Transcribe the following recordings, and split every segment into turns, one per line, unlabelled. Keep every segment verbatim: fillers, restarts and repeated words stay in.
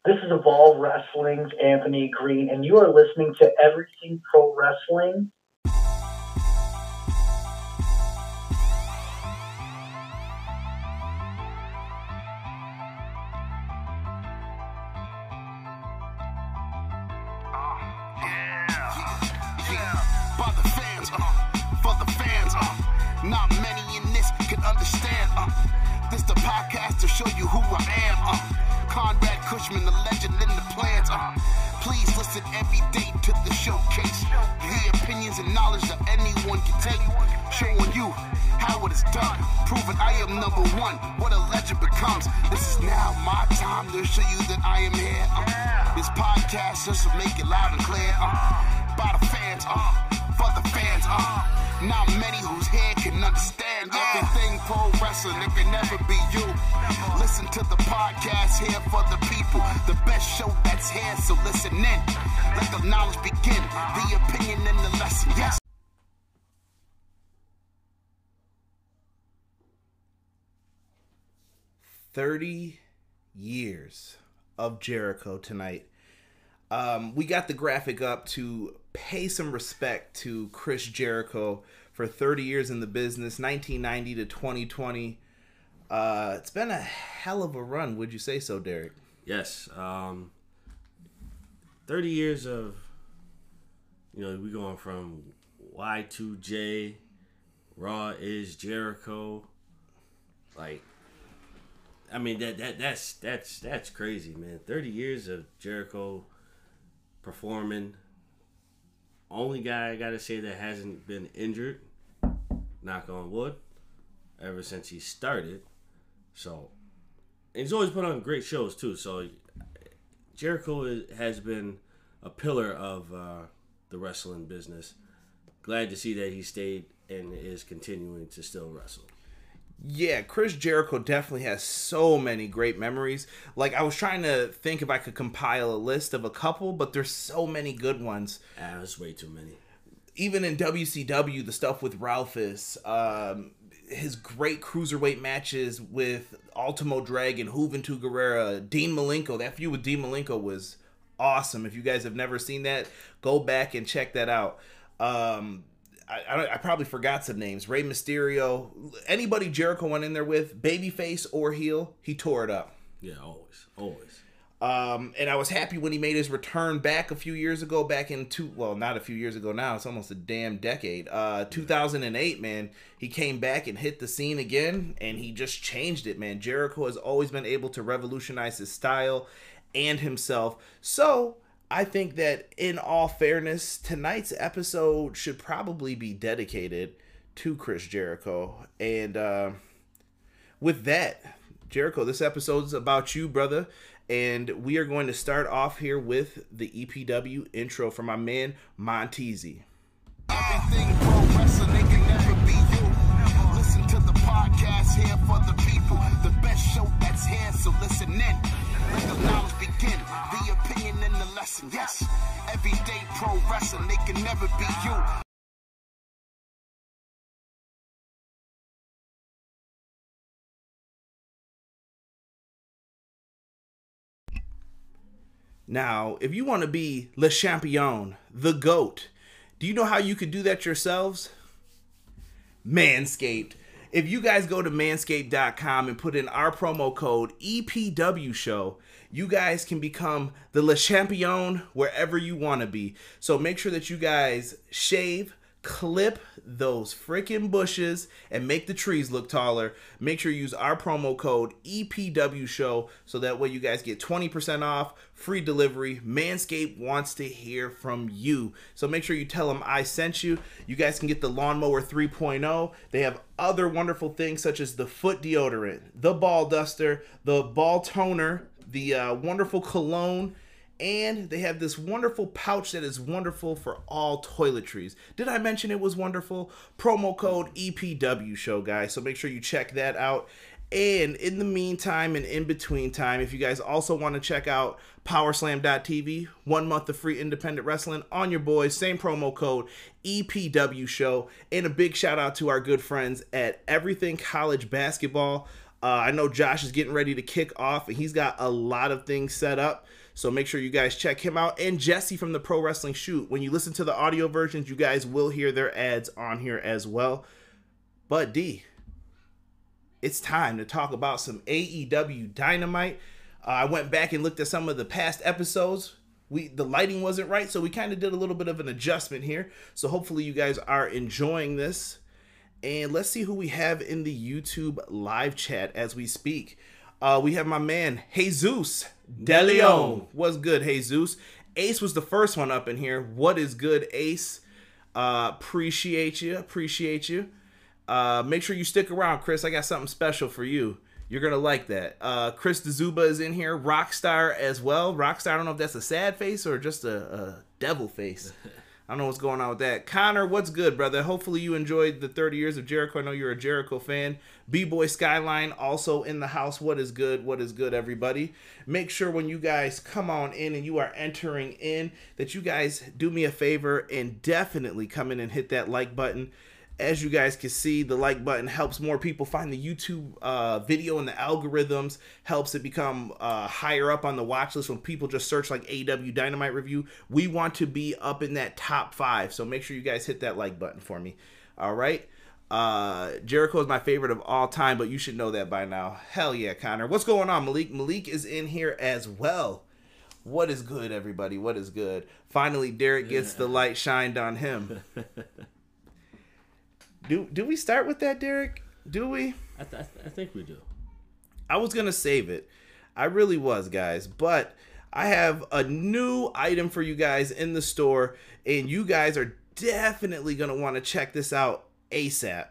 This is Evolve Wrestling's Anthony Green, and you are listening to Everything Pro Wrestling.
Not many in this can understand. Uh, this the podcast to show you who I am. Uh, Conrad Cushman, the legend in the plans. Uh, please listen every day to the showcase. The opinions and knowledge that anyone can take. Showing you how it is done. Proving I am number one. What a legend becomes. This is now my time to show you that I am here. Uh, this podcast just to make it loud and clear. Uh, by the fans. Uh, for the fans. Uh, Not many whose head can understand everything pro wrestling. It can never be you. Listen to the podcast here for the people. The best show that's here, so listen in. Let the knowledge begin. The opinion and the lesson. Yes.
thirty years of Jericho tonight. Um, we got the graphic up to pay some respect to Chris Jericho for thirty years in the business, nineteen ninety to twenty twenty. Uh, it's been a hell of a run. Would you say so, Derek?
Yes. Um, thirty years of, you know, we going from Y two J, Raw is Jericho. Like, I mean, that that that's that's that's crazy, man. thirty years of Jericho performing. Only guy I gotta say that hasn't been injured, knock on wood, ever since he started. So, and he's always put on great shows too. So, Jericho is, has been a pillar of uh, the wrestling business. Glad to see that he stayed and is continuing to still wrestle.
Yeah, Chris Jericho definitely has so many great memories. Like, I was trying to think if I could compile a list of a couple, but there's so many good ones.
Ah, that's way too many.
Even in W C W, the stuff with Ralphus, um, his great cruiserweight matches with Ultimo Dragon, Juventud Guerrera, Dean Malenko. That feud with Dean Malenko was awesome. If you guys have never seen that, go back and check that out. Um... I, I probably forgot some names. Rey Mysterio. Anybody Jericho went in there with, babyface or heel, he tore it up.
Yeah, always. Always.
Um, and I was happy when he made his return back a few years ago, back in two, well, not a few years ago now, it's almost a damn decade. Uh, two thousand eight, man, he came back and hit the scene again, and he just changed it, man. Jericho has always been able to revolutionize his style and himself. So I think that, in all fairness, tonight's episode should probably be dedicated to Chris Jericho. And uh, with that, Jericho, this episode's about you, brother. And we are going to start off here with the E P W intro from my man, Montezzi.
Everything pro wrestling, they can never be you. Listen to the podcast here for the people. The best show that's here, so listen in. Let the knowledge begin, the opinion and the lesson. Yes, everyday pro wrestling, they can never be you.
Now, if you want to be Le Champion, the GOAT, do you know how you could do that yourselves? Manscaped. If you guys go to manscaped dot com and put in our promo code E P W show, you guys can become the Le Champion wherever you want to be. So make sure that you guys shave, clip those freaking bushes, and make the trees look taller. Make sure you use our promo code E P W show so that way you guys get twenty percent off, free delivery. Manscaped wants to hear from you. So make sure you tell them I sent you. You guys can get the Lawnmower three point oh. They have other wonderful things such as the foot deodorant, the ball duster, the ball toner, the uh, wonderful cologne, and they have this wonderful pouch that is wonderful for all toiletries. Did I mention it was wonderful? Promo code E P W show, guys. So make sure you check that out. And in the meantime and in between time, if you guys also want to check out Powerslam dot T V, one month of free independent wrestling on your boys, same promo code E P W show. And a big shout out to our good friends at Everything College Basketball. Uh, I know Josh is getting ready to kick off, and he's got a lot of things set up. So make sure you guys check him out. And Jesse from the Pro Wrestling Shoot. When you listen to the audio versions, you guys will hear their ads on here as well. But D, it's time to talk about some A E W Dynamite. Uh, I went back and looked at some of the past episodes. We the lighting wasn't right, so we kind of did a little bit of an adjustment here. So hopefully you guys are enjoying this. And let's see who we have in the YouTube live chat as we speak. Uh, we have my man, Jesus DeLeon. What's good, Jesus? Ace was the first one up in here. What is good, Ace? Uh, appreciate you. Appreciate you. Uh, make sure you stick around, Chris. I got something special for you. You're going to like that. Uh, Chris DeZuba is in here. Rockstar as well. Rockstar, I don't know if that's a sad face or just a, a devil face. I don't know what's going on with that. Connor, what's good, brother? Hopefully you enjoyed the thirty years of Jericho. I know you're a Jericho fan. B-Boy Skyline also in the house. What is good? What is good, everybody? Make sure when you guys come on in and you are entering in that you guys do me a favor and definitely come in and hit that like button. As you guys can see, the like button helps more people find the YouTube uh, video, and the algorithms helps it become uh, higher up on the watch list when people just search like A E W Dynamite review. We want to be up in that top five, so make sure you guys hit that like button for me. All right. Uh, Jericho is my favorite of all time, but you should know that by now. Hell yeah, Connor. What's going on, Malik? Malik is in here as well. What is good, everybody? What is good? Finally, Derek gets the light shined on him. Do do we start with that, Derek? Do we?
I, th- I think we do.
I was going to save it. I really was, guys. But I have a new item for you guys in the store, and you guys are definitely going to want to check this out ASAP.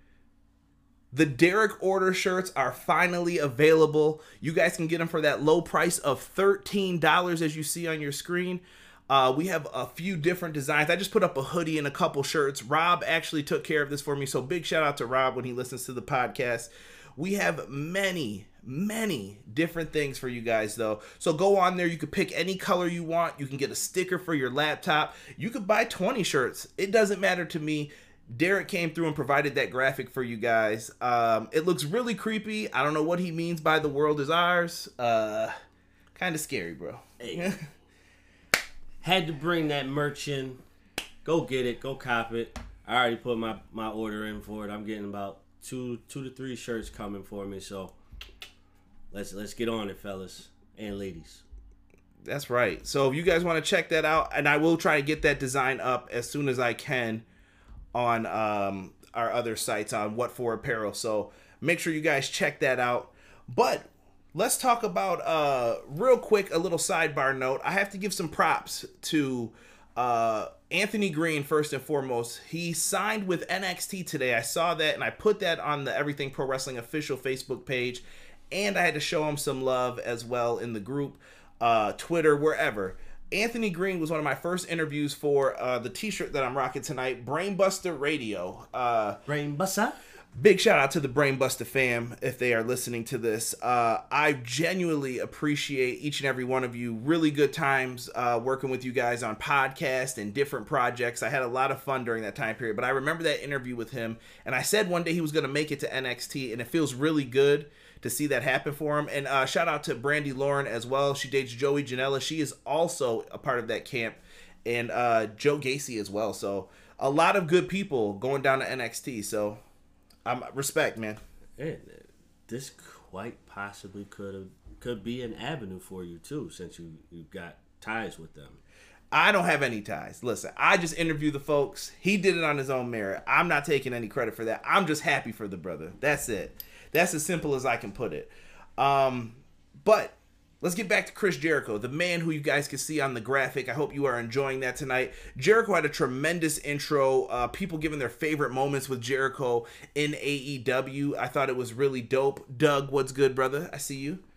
The Derek Order shirts are finally available. You guys can get them for that low price of thirteen dollars as you see on your screen. Uh, we have a few different designs. I just put up a hoodie and a couple shirts. Rob actually took care of this for me, so big shout out to Rob when he listens to the podcast. We have many, many different things for you guys, though. So go on there. You can pick any color you want. You can get a sticker for your laptop. You could buy twenty shirts. It doesn't matter to me. Derek came through and provided that graphic for you guys. Um, it looks really creepy. I don't know what he means by the world is ours. Uh, kind of scary, bro.
Hey. Had to bring that merch in. Go get it. Go cop it. I already put my, my order in for it. I'm getting about two two to three shirts coming for me. So let's let's get on it, fellas and ladies.
That's right. So if you guys want to check that out, and I will try to get that design up as soon as I can on um, our other sites on What For Apparel. So make sure you guys check that out. But let's talk about, uh, real quick, a little sidebar note. I have to give some props to uh, Anthony Green, first and foremost. He signed with N X T today. I saw that, and I put that on the Everything Pro Wrestling official Facebook page. And I had to show him some love as well in the group, uh, Twitter, wherever. Anthony Green was one of my first interviews for uh, the t-shirt that I'm rocking tonight, Brainbuster Radio. Uh,
Brainbuster?
Big shout out to the Brainbuster fam if they are listening to this. Uh, I genuinely appreciate each and every one of you. Really good times uh, working with you guys on podcasts and different projects. I had a lot of fun during that time period. But I remember that interview with him, and I said one day he was going to make it to N X T, and it feels really good to see that happen for him. And uh, shout out to Brandy Lauren as well. She dates Joey Janela. She is also a part of that camp. And uh, Joe Gacy as well. So a lot of good people going down to N X T. So um, respect, man.
And this quite possibly could have could be an avenue for you too, since you you've got ties with them.
I don't have any ties. Listen, I just interview the folks. He did it on his own merit. I'm not taking any credit for that. I'm just happy for the brother. That's it. That's as simple as I can put it. Um, but let's get back to Chris Jericho, the man who you guys can see on the graphic. I hope you are enjoying that tonight. Jericho had a tremendous intro. Uh, people giving their favorite moments with Jericho in A E W. I thought it was really dope. Doug, what's good, brother? I see you.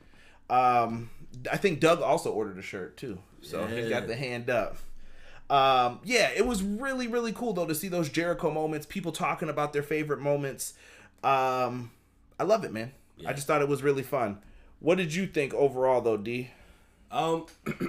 Um, I think Doug also ordered a shirt too. So
yeah.
He's got the hand up. Um, yeah, it was really, really cool though to see those Jericho moments, people talking about their favorite moments. Um, I love it, man. Yeah. I just thought it was really fun. What did you think overall though, D?
Um,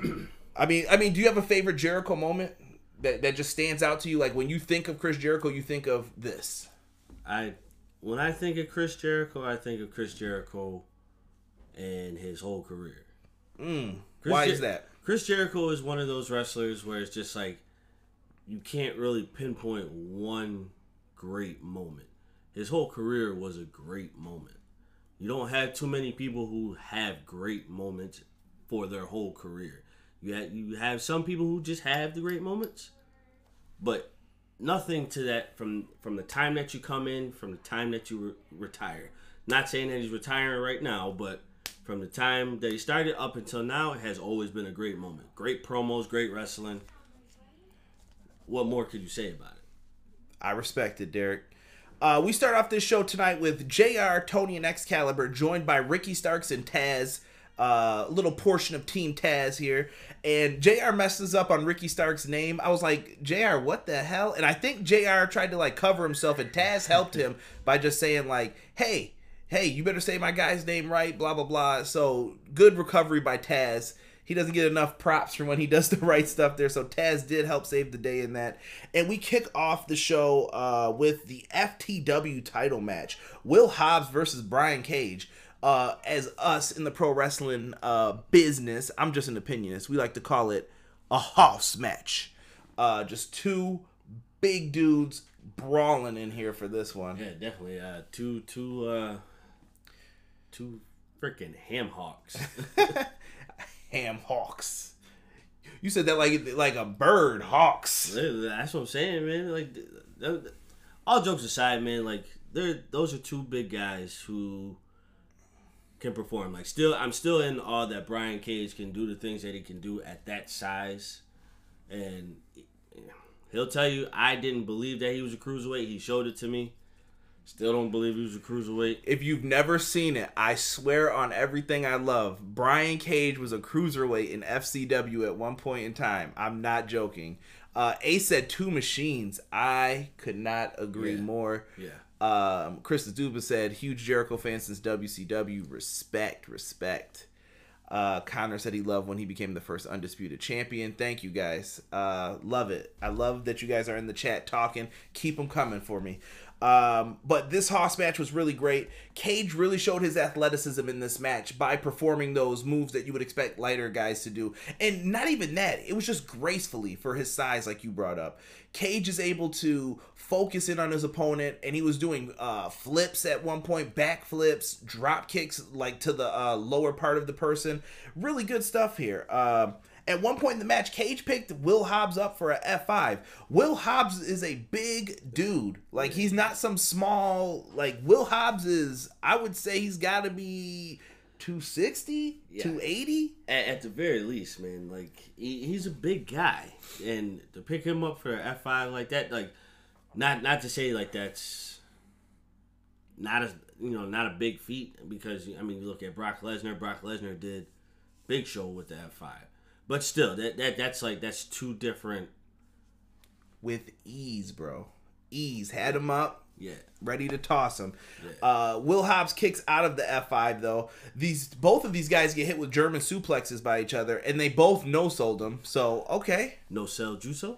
I mean, I mean, do you have a favorite Jericho moment that, that just stands out to you? Like when you think of Chris Jericho, you think of this.
I when I think of Chris Jericho, I think of Chris Jericho and his whole career.
Mm.
Chris
Why
Jer-
is that?
Chris Jericho is one of those wrestlers where it's just like you can't really pinpoint one great moment. His whole career was a great moment. You don't have too many people who have great moments for their whole career. You have, you have some people who just have the great moments, but nothing to that from from the time that you come in, from the time that you re- retire. Not saying that he's retiring right now, but from the time that he started up until now, it has always been a great moment. Great promos, great wrestling. What more could you say about it?
I respect it, Derek. Uh, we start off this show tonight with J R, Tony, and Excalibur, joined by Ricky Starks and Taz. A uh, little portion of Team Taz here. And J R messes up on Ricky Starks' name. I was like, J R, what the hell? And I think J R tried to, like, cover himself, and Taz helped him by just saying, like, hey, hey, you better say my guy's name right, blah, blah, blah. So, good recovery by Taz. He doesn't get enough props from when he does the right stuff there, so Taz did help save the day in that. And we kick off the show uh, with the F T W title match. Will Hobbs versus Brian Cage. Uh, as us in the pro wrestling uh, business, I'm just an opinionist, we like to call it a house match. Uh, just two big dudes brawling in here for this one.
Yeah, definitely. Uh, two, two, uh, two freaking ham hawks.
Ham hawks. You said that like like a bird. Hawks.
That's what I'm saying, man. Like, all jokes aside, man. Like, they're those are two big guys who can perform. Like, still, I'm still in awe that Brian Cage can do the things that he can do at that size, and he'll tell you, I didn't believe that he was a cruiserweight. He showed it to me. Still don't believe he was a cruiserweight.
If you've never seen it, I swear on everything I love, Brian Cage was a cruiserweight in F C W at one point in time. I'm not joking. Uh, Ace said two machines. I could not agree
Yeah.
more.
Yeah.
Um, Chris Zuba said, huge Jericho fan since W C W. Respect, respect. Uh, Connor said he loved when he became the first undisputed champion. Thank you guys. Uh, love it. I love that you guys are in the chat talking. Keep them coming for me. Um, but this Hoss match was really great. Cage really showed his athleticism in this match by performing those moves that you would expect lighter guys to do. And not even that, it was just gracefully for his size, like you brought up. Cage is able to focus in on his opponent, and he was doing uh, flips at one point, back flips, drop kicks like to the uh, lower part of the person. Really good stuff here. Um, At one point in the match, Cage picked Will Hobbs up for a F five. Will Hobbs is a big dude. Like, he's not some small... Like, Will Hobbs is... I would say he's got to be two sixty,
Yeah.
two eighty.
At, at the very least, man. Like, he, he's a big guy. And to pick him up for an F five like that, like, not not to say, like, that's not a, you know, not a big feat. Because, I mean, you look at Brock Lesnar. Brock Lesnar did Big Show with the F five. But still, that, that that's like, that's two different...
With ease, bro. Ease. Had him up.
Yeah.
Ready to toss him.
Yeah.
Uh, Will Hobbs kicks out of the F five, though. These Both of these guys get hit with German suplexes by each other, and they both no-sold him. So, okay.
No sell Juso?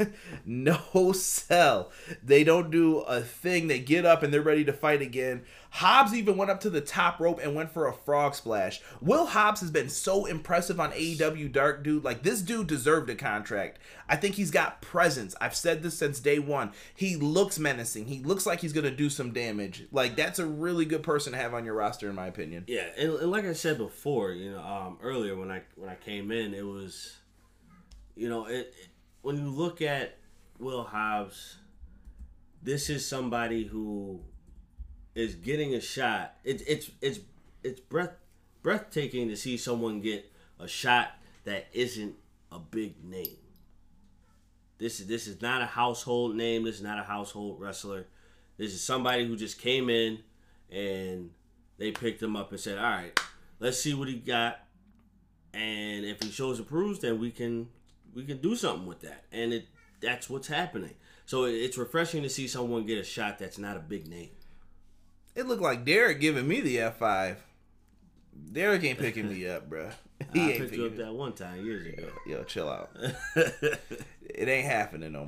No sell. They don't do a thing. They get up and they're ready to fight again. Hobbs even went up to the top rope and went for a frog splash. Will Hobbs has been so impressive on A E W Dark, dude. Like, this dude deserved a contract. I think he's got presence. I've said this since day one. He looks menacing. He looks like he's going to do some damage. Like, that's a really good person to have on your roster, in my opinion.
Yeah, and, and like I said before, you know, um, earlier when I when I came in, it was, you know, it, it when you look at Will Hobbs, this is somebody who is getting a shot. It's it's it's it's breath breathtaking to see someone get a shot that isn't a big name. This is this is not a household name. This is not a household wrestler. This is somebody who just came in and they picked him up and said, "All right, let's see what he got, and if he shows approves, then we can." We can do something with that, and it that's what's happening. So it's refreshing to see someone get a shot that's not a big name.
It looked like Derek giving me the F five. Derek ain't picking me up, bro. He
I
ain't
picked you up
picking me
that one time years ago.
Yo, chill out. It ain't happening no more.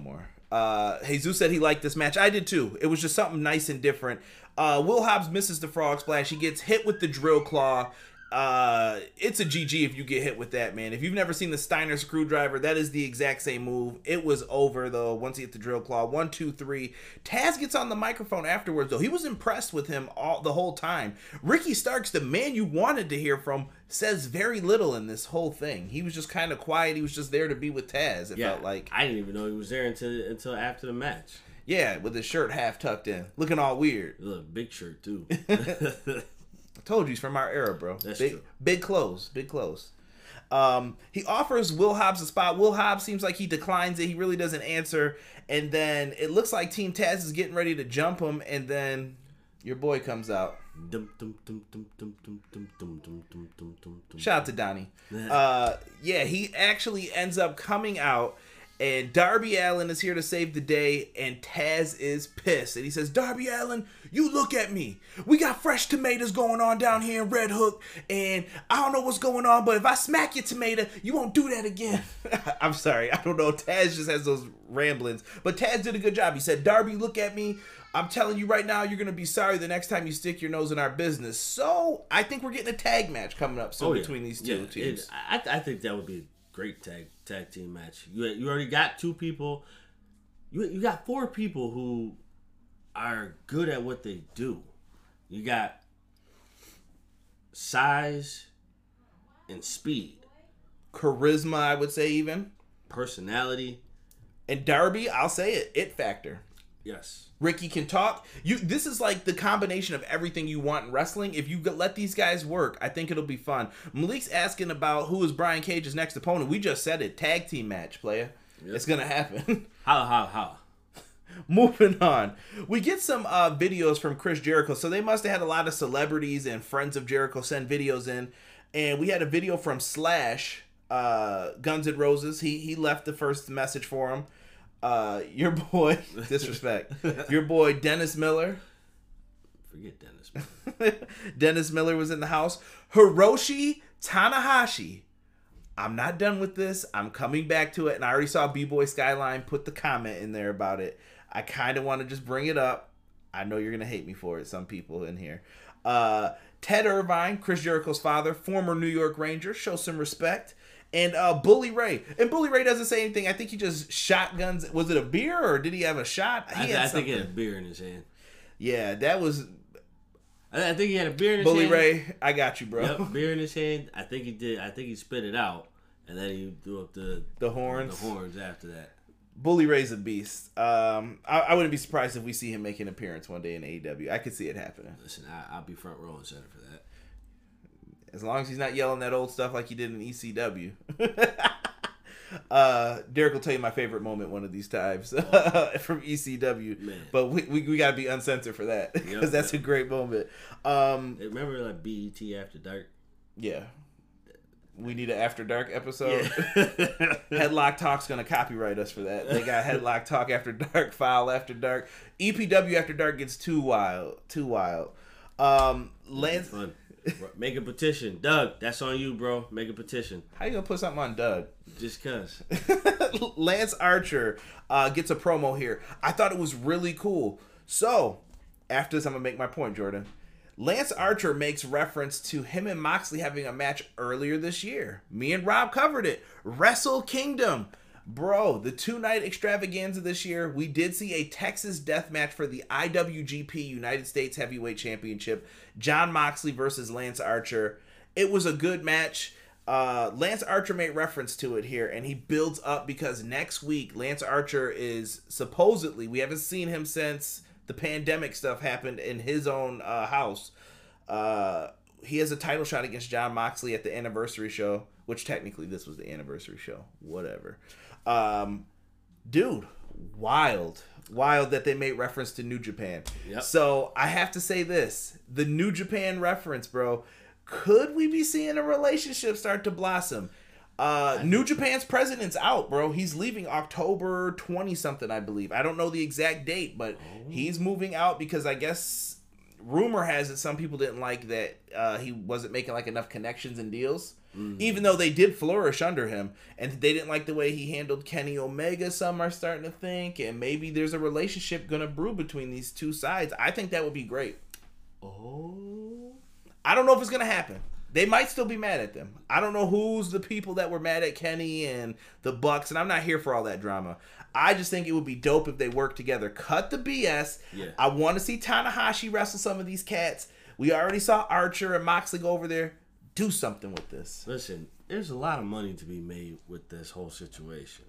Uh, Jesus said he liked this match. I did too. It was just something nice and different. Uh, Will Hobbs misses the frog splash. He gets hit with the drill claw. Uh, it's a G G if you get hit with that, man. If you've never seen the Steiner screwdriver, that is the exact same move. It was over, though, once he hit the drill claw. One, two, three. Taz gets on the microphone afterwards, though. He was impressed with him all the whole time. Ricky Starks, the man you wanted to hear from, says very little in this whole thing. He was just kind of quiet. He was just there to be with Taz, it
yeah,
felt like.
I didn't even know he was there until until after the match.
Yeah, with his shirt half tucked in. Looking all weird.
Look, big shirt, too.
I told you he's from our era, bro.
That's
big,
true.
Big clothes. Big clothes. Um, he offers Will Hobbs a spot. Will Hobbs seems like he declines it. He really doesn't answer. And then it looks like Team Taz is getting ready to jump him. And then your boy comes out.
Dum, dum, dum, dum, dum, dum, dum, dum, dum, dum, dum, dum, dum.
Shout out to Donnie. Uh, yeah, he actually ends up coming out. And Darby Allin is here to save the day, and Taz is pissed. And he says, Darby Allin, you look at me. We got fresh tomatoes going on down here in Red Hook, and I don't know what's going on, but if I smack your tomato, you won't do that again. I'm sorry, I don't know. Taz just has those ramblings. But Taz did a good job. He said, Darby, look at me. I'm telling you right now, you're going to be sorry the next time you stick your nose in our business. So I think we're getting a tag match coming up soon
Oh, yeah.
between these two
Yeah,
teams.
it- I, I think that would be a great tag tag team match. You you already got two people. You you got four people who are good at what they do. You got size and speed,
Charisma, I would say, even.
personality.
And Darby, I'll say it, it factor.
Yes.
Ricky can talk. You. This is like the combination of everything you want in wrestling. If you let these guys work, I think it'll be fun. Malik's asking about who is Brian Cage's next opponent. We just said it. Tag team match, player.
Yep.
It's going to happen.
How how how?
Moving on. We get some uh, videos from Chris Jericho. So they must have had a lot of celebrities and friends of Jericho send videos in. And we had a video from Slash, uh, Guns N' Roses. He, he left the first message for him. Uh, your boy, disrespect, your boy Dennis Miller.
Forget Dennis.
Dennis Miller was in the house. Hiroshi Tanahashi. I'm not done with this. I'm coming back to it. And I already saw B-Boy Skyline put the comment in there about it. I kind of want to just bring it up. I know you're going to hate me for it, some people in here. Uh, Ted Irvine, Chris Jericho's father, former New York Ranger, show some respect. And uh, Bully Ray. And Bully Ray doesn't say anything. I think he just shotguns. Was it a beer or did he have a shot? He
I,
had
I think
something.
he had a beer in his hand.
Yeah, that was
I, I think he had a beer in his
Bully
hand.
Ray. I got you, bro.
Yep, beer in his hand. I think he did. I think he spit it out, and then he threw up the
The horns.
The horns after that.
Bully Ray's a beast. Um, I, I wouldn't be surprised if we see him make an appearance one day in A E W. I could see it happening.
Listen, I, I'll be front row and center for that.
As long as he's not yelling that old stuff like he did in E C W. uh, Derek will tell you my favorite moment one of these times from E C W.
Man.
But we, we, we got to be uncensored for that because
Yep,
that's
yep.
a great moment. Um,
Hey, remember like B E T After Dark?
yeah. We need an After Dark episode.
Yeah.
Headlock Talk's going to copyright us for that. They got Headlock Talk After Dark, File After Dark. E P W After Dark gets too wild. Too wild. Um, Lance...
Fun. Make a petition. Doug, that's on you, bro. Make a petition.
How you going to put something on Doug?
Just cuz.
Lance Archer uh, gets a promo here. I thought it was really cool. So, after this, I'm going to make my point, Jordan. Lance Archer makes reference to him and Moxley having a match earlier this year. Me and Rob covered it. Wrestle Kingdom. Bro, the two-night extravaganza this year, we did see a Texas death match for the I W G P United States Heavyweight Championship. John Moxley versus Lance Archer. It was a good match. Uh, Lance Archer made reference to it here, and he builds up because next week, Lance Archer is supposedly, we haven't seen him since the pandemic stuff happened in his own uh, house. Uh, he has a title shot against John Moxley at the anniversary show, which technically this was the anniversary show. Whatever. Um, dude, wild. Wild that they made reference to New Japan.
Yep.
So I have to say this. The New Japan reference, bro. Could we be seeing a relationship start to blossom? Uh, New Japan's president's out, bro. He's leaving October twentieth something, I believe. I don't know the exact date, but
Oh.
he's moving out because I guess rumor has it some people didn't like that uh, he wasn't making like enough connections and deals. Mm-hmm. Even though they did flourish under him, and they didn't like the way he handled Kenny Omega, some are starting to think, and maybe there's a relationship gonna brew between these two sides. I think that would be great.
Oh,
I don't know if it's gonna happen. They might still be mad at them. I don't know who's the people that were mad at Kenny and the Bucks, and I'm not here for all that drama. I just think it would be dope if they work together. Cut the B S.
Yeah.
I want to see Tanahashi wrestle some of these cats. We already saw Archer and Moxley go over there. Do something with this.
Listen, there's a lot of money to be made with this whole situation.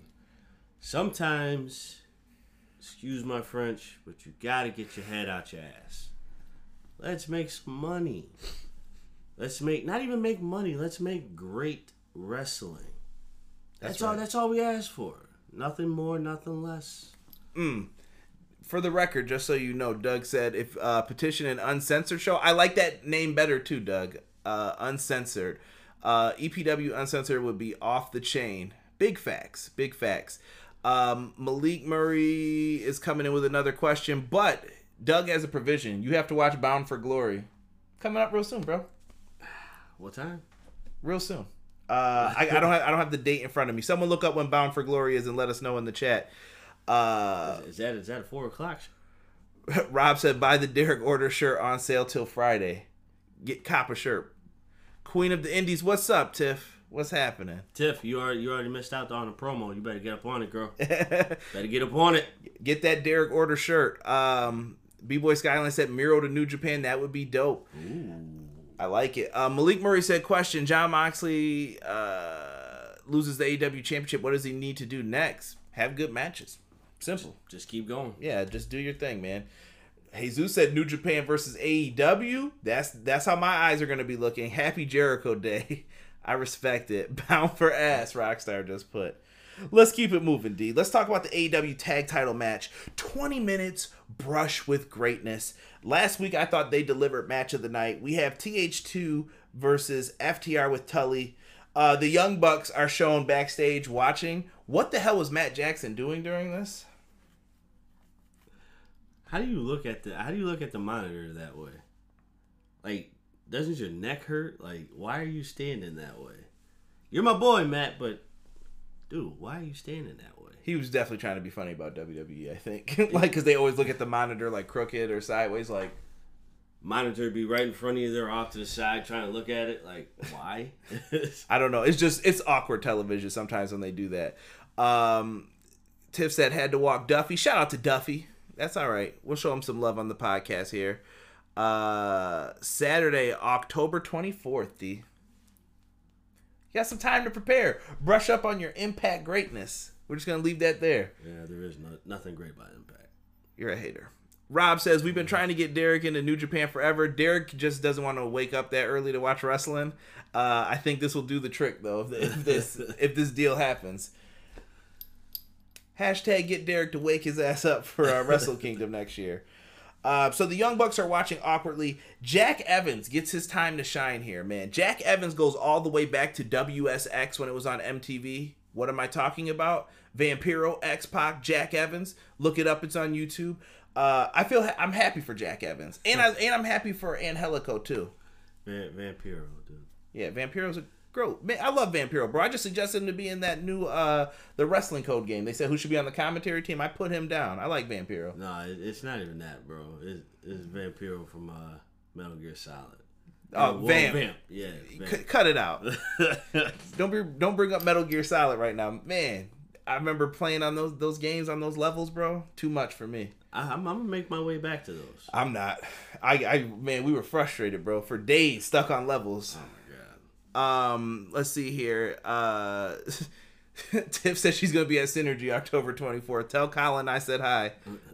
Sometimes, excuse my French, but you gotta get your head out your ass. Let's make some money. Let's make, not even make money, let's make great wrestling. That's, that's right. all that's all we ask for. Nothing more, nothing less.
Mm. For the record, just so you know, Doug said if uh, Petition and Uncensored show. I like that name better too, Doug. Uh, uncensored. Uh, E P W Uncensored would be off the chain. Big facts. Big facts. Um, Malik Murray is coming in with another question, but Doug has a provision. You have to watch Bound for Glory. Coming up real soon, bro.
What time?
Real soon. Uh, I, I don't have I don't have the date in front of me. Someone look up when Bound for Glory is and let us know in the chat. Uh,
is that is that a four o'clock?
Rob said buy the Derek Order shirt on sale till Friday. Get cop a shirt. Queen of the Indies, what's up, Tiff? What's happening?
Tiff, you already you already missed out on the promo. You better get up on it, girl. Better get up on it.
Get that Derek Order shirt. Um, B-Boy Skyline said Miro to New Japan. That would be dope.
Ooh.
I like it. Uh, Malik Murray said, question, John Moxley uh, loses the A E W Championship. What does he need to do next? Have good matches. Simple.
Just, just keep going.
Yeah, just do your thing, man. Jesus said New Japan versus A E W. That's that's how my eyes are going to be looking. Happy Jericho Day. I respect it. Bound for ass, Rockstar just put. Let's keep it moving, D. Let's talk about the A E W tag title match. twenty minutes, brush with greatness. Last week, I thought they delivered match of the night. We have T H two versus F T R with Tully. Uh, the Young Bucks are shown backstage watching. What the hell was Matt Jackson doing during this?
How do you look at the How do you look at the monitor that way? Like, doesn't your neck hurt? Like, why are you standing that way? You're my boy, Matt, but dude, why are you standing that way?
He was definitely trying to be funny about W W E, I think. Like, because they always look at the monitor like crooked or sideways. Like,
monitor be right in front of you. They're off to the side trying to look at it. Like, why?
I don't know. It's just, it's awkward television sometimes when they do that. Um, Tiff said had to walk Duffy. Shout out to Duffy. That's all right. We'll show him some love on the podcast here. Uh, Saturday, October twenty-fourth, D. You got some time to prepare. Brush up on your Impact greatness. We're just going to leave that there.
Yeah, there is no, nothing great about Impact.
You're a hater. Rob says, we've been trying to get Derek into New Japan forever. Derek just doesn't want to wake up that early to watch wrestling. Uh, I think this will do the trick, though, if, if this if this deal happens. Hashtag get Derek to wake his ass up for uh, Wrestle Kingdom next year. Uh, so the Young Bucks are watching awkwardly. Jack Evans gets his time to shine here, man. Jack Evans goes all the way back to W S X when it was on M T V. What am I talking about? Vampiro, X-Pac, Jack Evans. Look it up. It's on YouTube. Uh, I feel ha- I'm happy for Jack Evans. And, I, and I'm happy for Angelico, too.
Van- Vampiro, dude.
Yeah, Vampiro's a Bro, man, I love Vampiro, bro. I just suggested him to be in that new uh the Wrestling Code game. They said who should be on the commentary team. I put him down. I like Vampiro.
No, it, it's not even that, bro. It's, it's Vampiro from uh, Metal Gear Solid.
Oh,
well,
Vamp.
Vamp. Yeah, Vamp.
C- cut it out. don't be don't bring up Metal Gear Solid right now, man. I remember playing on those those games on those levels, bro. Too much for me.
I, I'm, I'm gonna make my way back to those.
I'm not. I, I man, we were frustrated, bro, for days stuck on levels.
Oh my god.
Um, let's see here. Uh, Tiff says she's gonna be at Synergy October twenty-fourth. Tell Colin I said hi.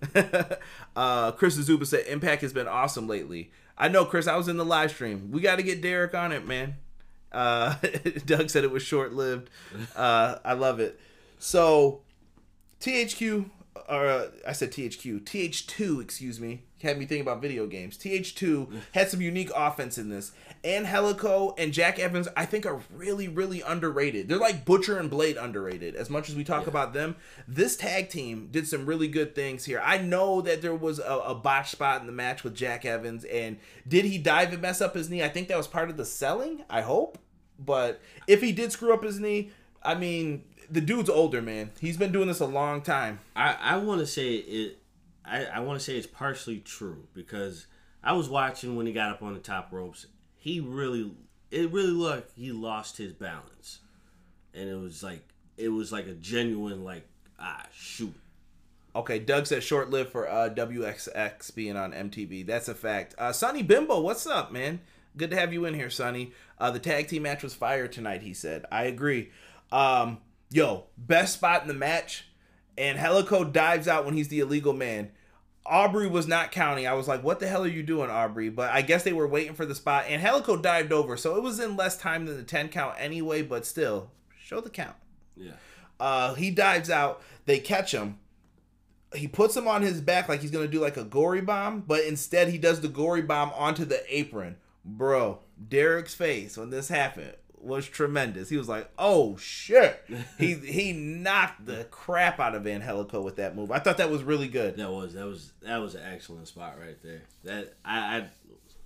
uh, Chris Azuba said Impact has been awesome lately. I know, Chris. I was in the live stream. We got to get Derek on it, man. Uh, Doug said it was short lived. Uh, I love it. So, T H Q or uh, I said T H Q, T H two, excuse me, had me thinking about video games. T H two had some unique offense in this. Angelico and Jack Evans, I think, are really, really underrated. They're like Butcher and Blade underrated. As much as we talk yeah. about them, this tag team did some really good things here. I know that there was a, a botch spot in the match with Jack Evans, and did he dive and mess up his knee? I think that was part of the selling, I hope. But if he did screw up his knee, I mean, the dude's older, man. He's been doing this a long time.
I, I want to say it. I, I want to say it's partially true because I was watching when he got up on the top ropes. He really, it really looked he lost his balance, and it was like it was like a genuine like ah shoot.
Okay, Doug said short lived for uh, W X X being on M T V. That's a fact. Uh, Sonny Bimbo, what's up, man? Good to have you in here, Sonny. Uh, the tag team match was fire tonight. He said, I agree. Um, yo, best spot in the match, and Angelico dives out when he's the illegal man. Aubrey was not counting. I was like, what the hell are you doing, Aubrey? But I guess they were waiting for the spot. And Angelico dived over, so it was in less time than the ten count anyway, but still, show the count.
Yeah.
Uh, he dives out. They catch him. He puts him on his back like he's going to do like a gory bomb, but instead he does the gory bomb onto the apron. Bro, Derek's face when this happened was tremendous. He was like, "Oh shit!" he he knocked the crap out of Angelico with that move. I thought that was really good.
That was that was that was an excellent spot right there. That I, I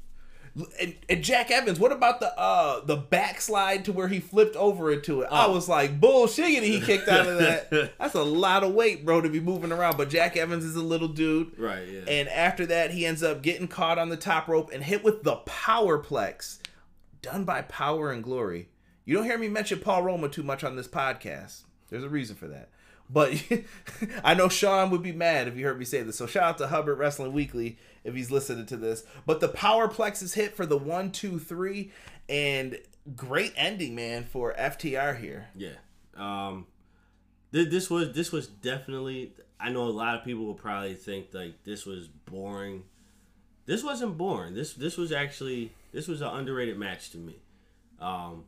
and, and Jack Evans. What about the uh the backslide to where he flipped over into it? Oh. I was like, bullshit. He kicked out of that. That's a lot of weight, bro, to be moving around. But Jack Evans is a little dude,
right? Yeah.
And after that, he ends up getting caught on the top rope and hit with the Powerplex. Done by Power and Glory. You don't hear me mention Paul Roma too much on this podcast. There's a reason for that. But I know Sean would be mad if you heard me say this. So shout out to Hubbard Wrestling Weekly if he's listening to this. But the Powerplex is hit for the one, two, three. And great ending, man, for F T R here.
Yeah. Um, th- this was this was definitely... I know a lot of people will probably think like this was boring. This wasn't boring. This this was actually... This was an underrated match to me. Um,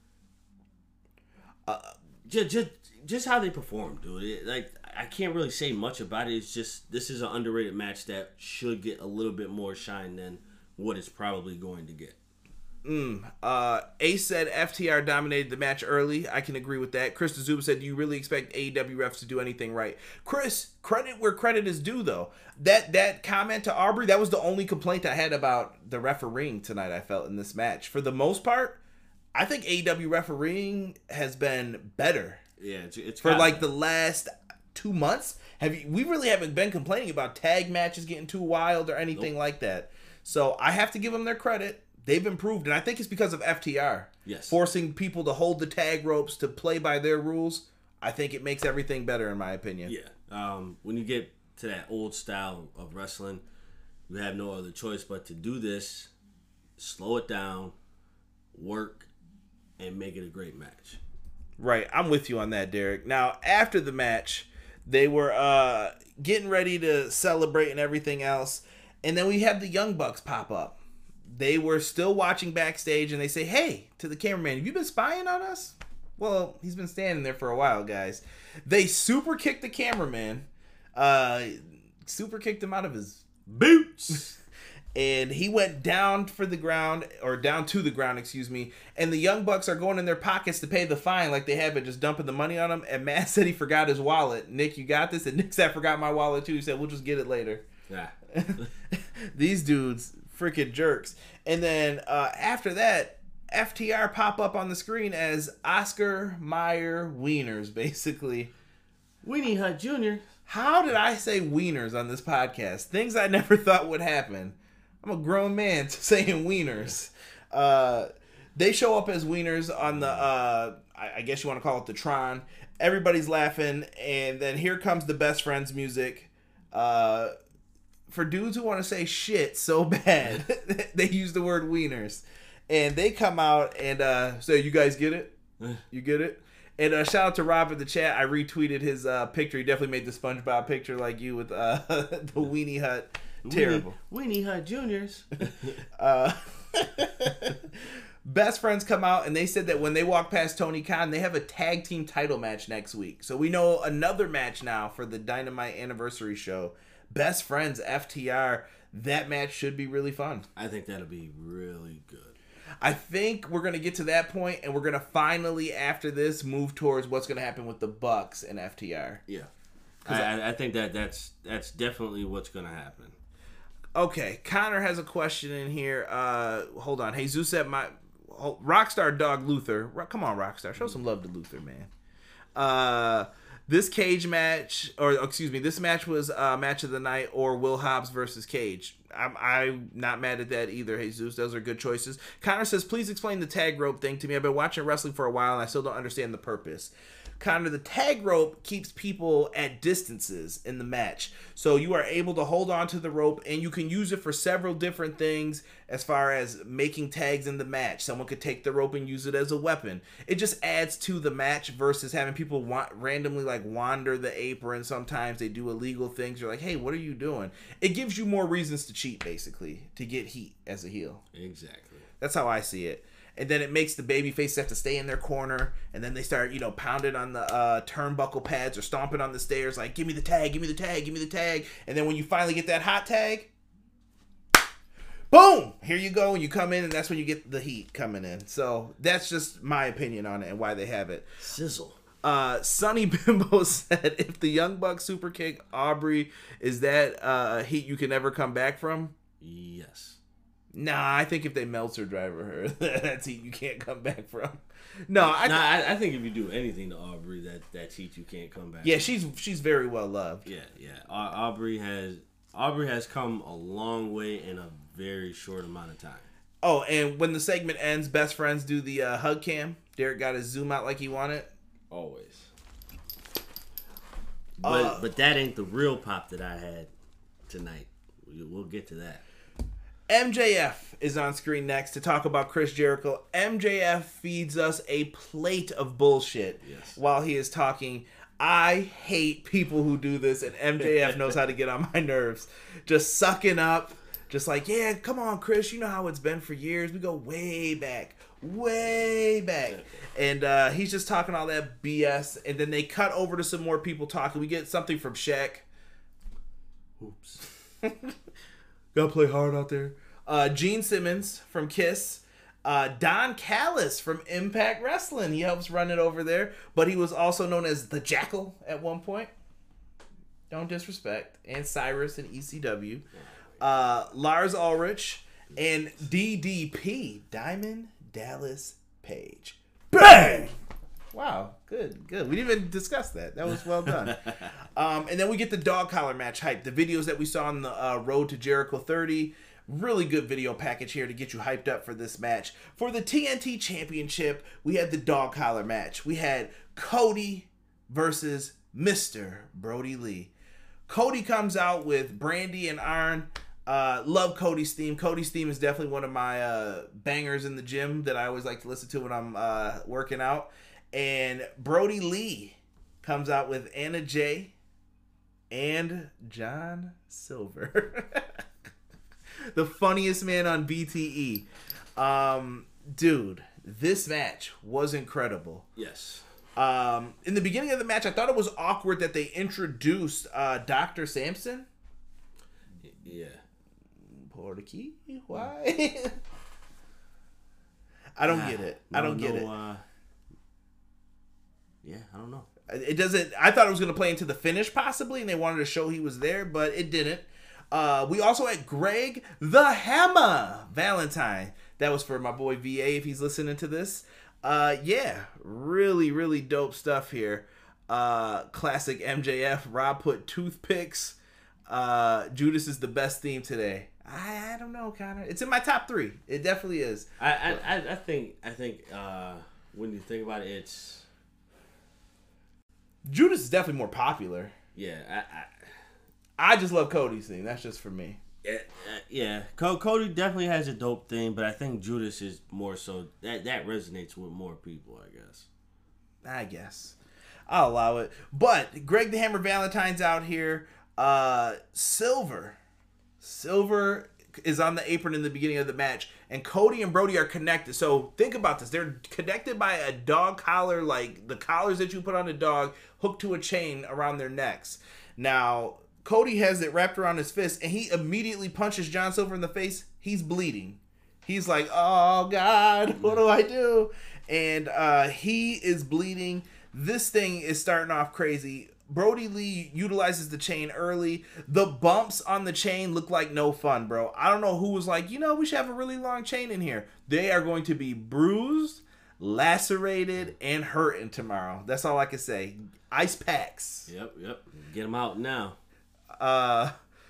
uh, just, just, just how they performed, dude. It, like I can't really say much about it. It's just this is an underrated match that should get a little bit more shine than what it's probably going to get.
Mm, uh, Ace said F T R dominated the match early. I can agree with that. Chris Zub said, do you really expect A E W refs to do anything right? Chris, credit where credit is due, though. That that comment to Aubrey, that was the only complaint I had about the refereeing tonight, I felt, in this match. For the most part, I think A E W refereeing has been better.
Yeah, it's, it's
for like the last two months. Have you? We really haven't been complaining about tag matches getting too wild or anything nope. like that. So I have to give them their credit. They've improved, and I think it's because of F T R.
Yes.
Forcing people to hold the tag ropes, to play by their rules. I think it makes everything better, in my opinion.
Yeah. Um, when you get to that old style of wrestling, you have no other choice but to do this, slow it down, work, and make it a great match.
Right. I'm with you on that, Derek. Now, after the match, they were uh, getting ready to celebrate and everything else, and then we have the Young Bucks pop up. They were still watching backstage, and they say, hey, to the cameraman, have you been spying on us? Well, he's been standing there for a while, guys. They super kicked the cameraman. Uh, super kicked him out of his boots. And he went down for the ground, or down to the ground, excuse me. And the Young Bucks are going in their pockets to pay the fine like they had been just dumping the money on him. And Matt said he forgot his wallet. Nick, you got this? And Nick said, I forgot my wallet too. He said, we'll just get it later.
Yeah.
These dudes... freaking jerks. And then uh, after that, F T R pop up on the screen as Oscar Mayer Wieners, basically.
Weenie Hut Junior
How did I say wieners on this podcast? Things I never thought would happen. I'm a grown man saying wieners. Uh, they show up as wieners on the, uh, I, I guess you want to call it the Tron. Everybody's laughing, and then here comes the Best Friends music. Uh... For dudes who want to say shit so bad, they use the word wieners. And they come out and uh, say, you guys get it? You get it? And uh, shout out to Rob in the chat. I retweeted his uh, picture. He definitely made the SpongeBob picture like you with uh, the Weenie Hut. Terrible.
Weenie, Weenie Hut Juniors.
uh, Best Friends come out and they said that when they walk past Tony Khan, they have a tag team title match next week. So we know another match now for the Dynamite Anniversary show. Best Friends, F T R. That match should be really fun.
I think that'll be really good.
I think we're going to get to that point, and we're going to finally, after this, move towards what's going to happen with the Bucks and F T R.
Yeah. I, I, I think that that's that's definitely what's going to happen.
Okay, Connor has a question in here. Uh, hold on. Jesus at my... Rockstar Dog Luther. Come on, Rockstar. Show some love to Luther, man. Uh... This cage match, or excuse me, this match was uh, match of the night, or Will Hobbs versus Cage. I'm, I'm not mad at that either, Jesus. Those are good choices. Connor says, please explain the tag rope thing to me. I've been watching wrestling for a while, and I still don't understand the purpose. Connor, the tag rope keeps people at distances in the match. So you are able to hold on to the rope, and you can use it for several different things as far as making tags in the match. Someone could take the rope and use it as a weapon. It just adds to the match versus having people wa- randomly like wander the apron. Sometimes they do illegal things. You're like, hey, what are you doing? It gives you more reasons to cheat, basically, to get heat as a heel.
Exactly.
That's how I see it. And then it makes the baby faces have to stay in their corner, and then they start, you know, pounding on the uh, turnbuckle pads or stomping on the stairs like, give me the tag, give me the tag, give me the tag. And then when you finally get that hot tag, boom, here you go, and you come in, and that's when you get the heat coming in. So that's just my opinion on it and why they have it.
Sizzle.
Uh, Sonny Bimbo said, if the Young Bucks super kick Aubrey, is that uh, heat you can never come back from?
Yes.
Nah, I think if they Meltzer driver her, that's heat you can't come back from. No, I,
nah, I, I think if you do anything to Aubrey, that that's heat you can't come back.
Yeah,
from.
she's she's very well loved.
Yeah, yeah. Au- Aubrey has Aubrey has come a long way in a very short amount of time.
Oh, and when the segment ends, Best Friends do the uh, hug cam. Derek got his zoom out like he wanted.
Always. But
Uh,
but that ain't the real pop that I had tonight. We- We'll get to that.
M J F is on screen next to talk about Chris Jericho. M J F feeds us a plate of bullshit
Yes.
while he is talking. I hate people who do this, and M J F knows how to get on my nerves. Just sucking up, just like, yeah, come on, Chris, you know how it's been for years. We go way back, way back. And uh, he's just talking all that B S, and then they cut over to some more people talking. We get something from Shaq.
Oops.
Gotta play hard out there. Uh, Gene Simmons from Kiss. Uh, Don Callis from Impact Wrestling. He helps run it over there. But he was also known as the Jackal at one point. Don't disrespect. And Cyrus in E C W. Uh, Lars Ulrich. And D D P. Diamond Dallas Page. Bang! Wow, good, good. We didn't even discuss that. That was well done. um, and then we get the dog collar match hype. The videos that we saw on the uh, Road to Jericho thirty. Really good video package here to get you hyped up for this match. For the T N T Championship, we had the dog collar match. We had Cody versus Mister Brody Lee. Cody comes out with Brandy and Arn. Uh, love Cody's theme. Cody's theme is definitely one of my uh, bangers in the gym that I always like to listen to when I'm uh, working out. And Brody Lee comes out with Anna Jay and John Silver. The funniest man on B T E. Um, dude, this match was incredible.
Yes.
Um, in the beginning of the match, I thought it was awkward that they introduced uh, Doctor Sampson.
Yeah.
Pour the key? Why? I don't
Ah,
get it.
no,
I don't get
no,
it.
Uh, yeah, I don't know.
It doesn't. I thought it was going to play into the finish possibly, and they wanted to show he was there, but it didn't. Uh, we also had Greg the Hammer Valentine. That was for my boy V A if he's listening to this. Uh, yeah, really, really dope stuff here. Uh, classic M J F. Rob put toothpicks. Uh, Judas is the best theme today. I, I don't know, Connor. It's in my top three. It definitely is.
I I, I, I think I think uh, when you think about it, it's
Judas is definitely more popular.
yeah. I, I
I just love Cody's theme. That's just for me.
Yeah, uh, yeah. Co- Cody definitely has a dope thing, but I think Judas is more so that that resonates with more people, I guess.
I guess I'll allow it. But Greg the Hammer Valentine's out here. Uh, Silver, Silver is on the apron in the beginning of the match, and Cody and Brody are connected. So think about this. They're connected by a dog collar, like the collars that you put on a dog, hooked to a chain around their necks. Now, Cody has it wrapped around his fist, and he immediately punches John Silver in the face. He's bleeding. He's like, oh, God, what do I do? And uh, he is bleeding. This thing is starting off crazy. Brody Lee utilizes the chain early. The bumps on the chain look like no fun, bro. I don't know who was like, you know, we should have a really long chain in here. They are going to be bruised, lacerated, and hurting tomorrow. That's all I can say. Ice packs.
Yep, yep. Get them out now.
Uh,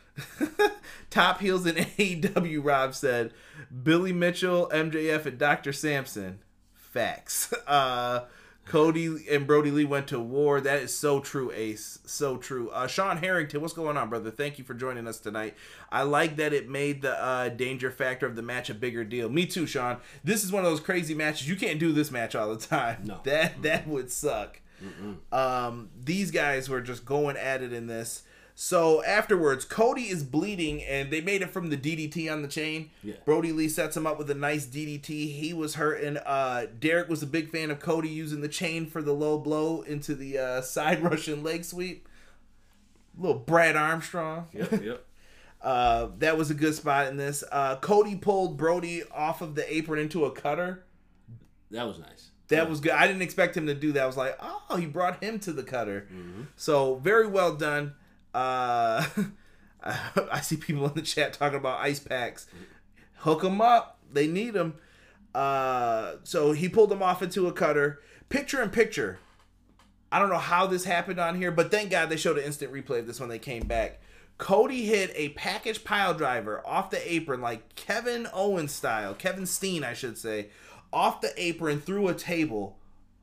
Top Heels in A E W, Rob said, Billy Mitchell, M J F, and Doctor Sampson. Facts. Uh... Cody and Brody Lee went to war. That is so true, Ace. So true. Uh, Sean Harrington, what's going on, brother? Thank you for joining us tonight. I like that it made the uh, danger factor of the match a bigger deal. Me too, Sean. This is one of those crazy matches. You can't do this match all the time.
No.
That
Mm-mm.
that would suck.
Mm-mm.
Um, these guys were just going at it in this. So afterwards, Cody is bleeding, and they made it from the D D T on the chain.
Yeah.
Brody Lee sets him up with a nice D D T. He was hurting. Uh, Derek was a big fan of Cody using the chain for the low blow into the uh, side Russian leg sweep. Little Brad Armstrong.
Yep, yep.
uh, that was a good spot in this. Uh, Cody pulled Brody off of the apron into a cutter.
That was nice.
That was good. I didn't expect him to do that. I was like, oh, he brought him to the cutter.
Mm-hmm.
So very well done. Uh, I see people in the chat talking about ice packs. Hook them up. They need them. Uh, so he pulled them off into a cutter. Picture in picture. I don't know how this happened on here, but thank God they showed an instant replay of this when they came back. Cody hit a package pile driver off the apron like Kevin Owens style. Kevin Steen, I should say. Off the apron through a table.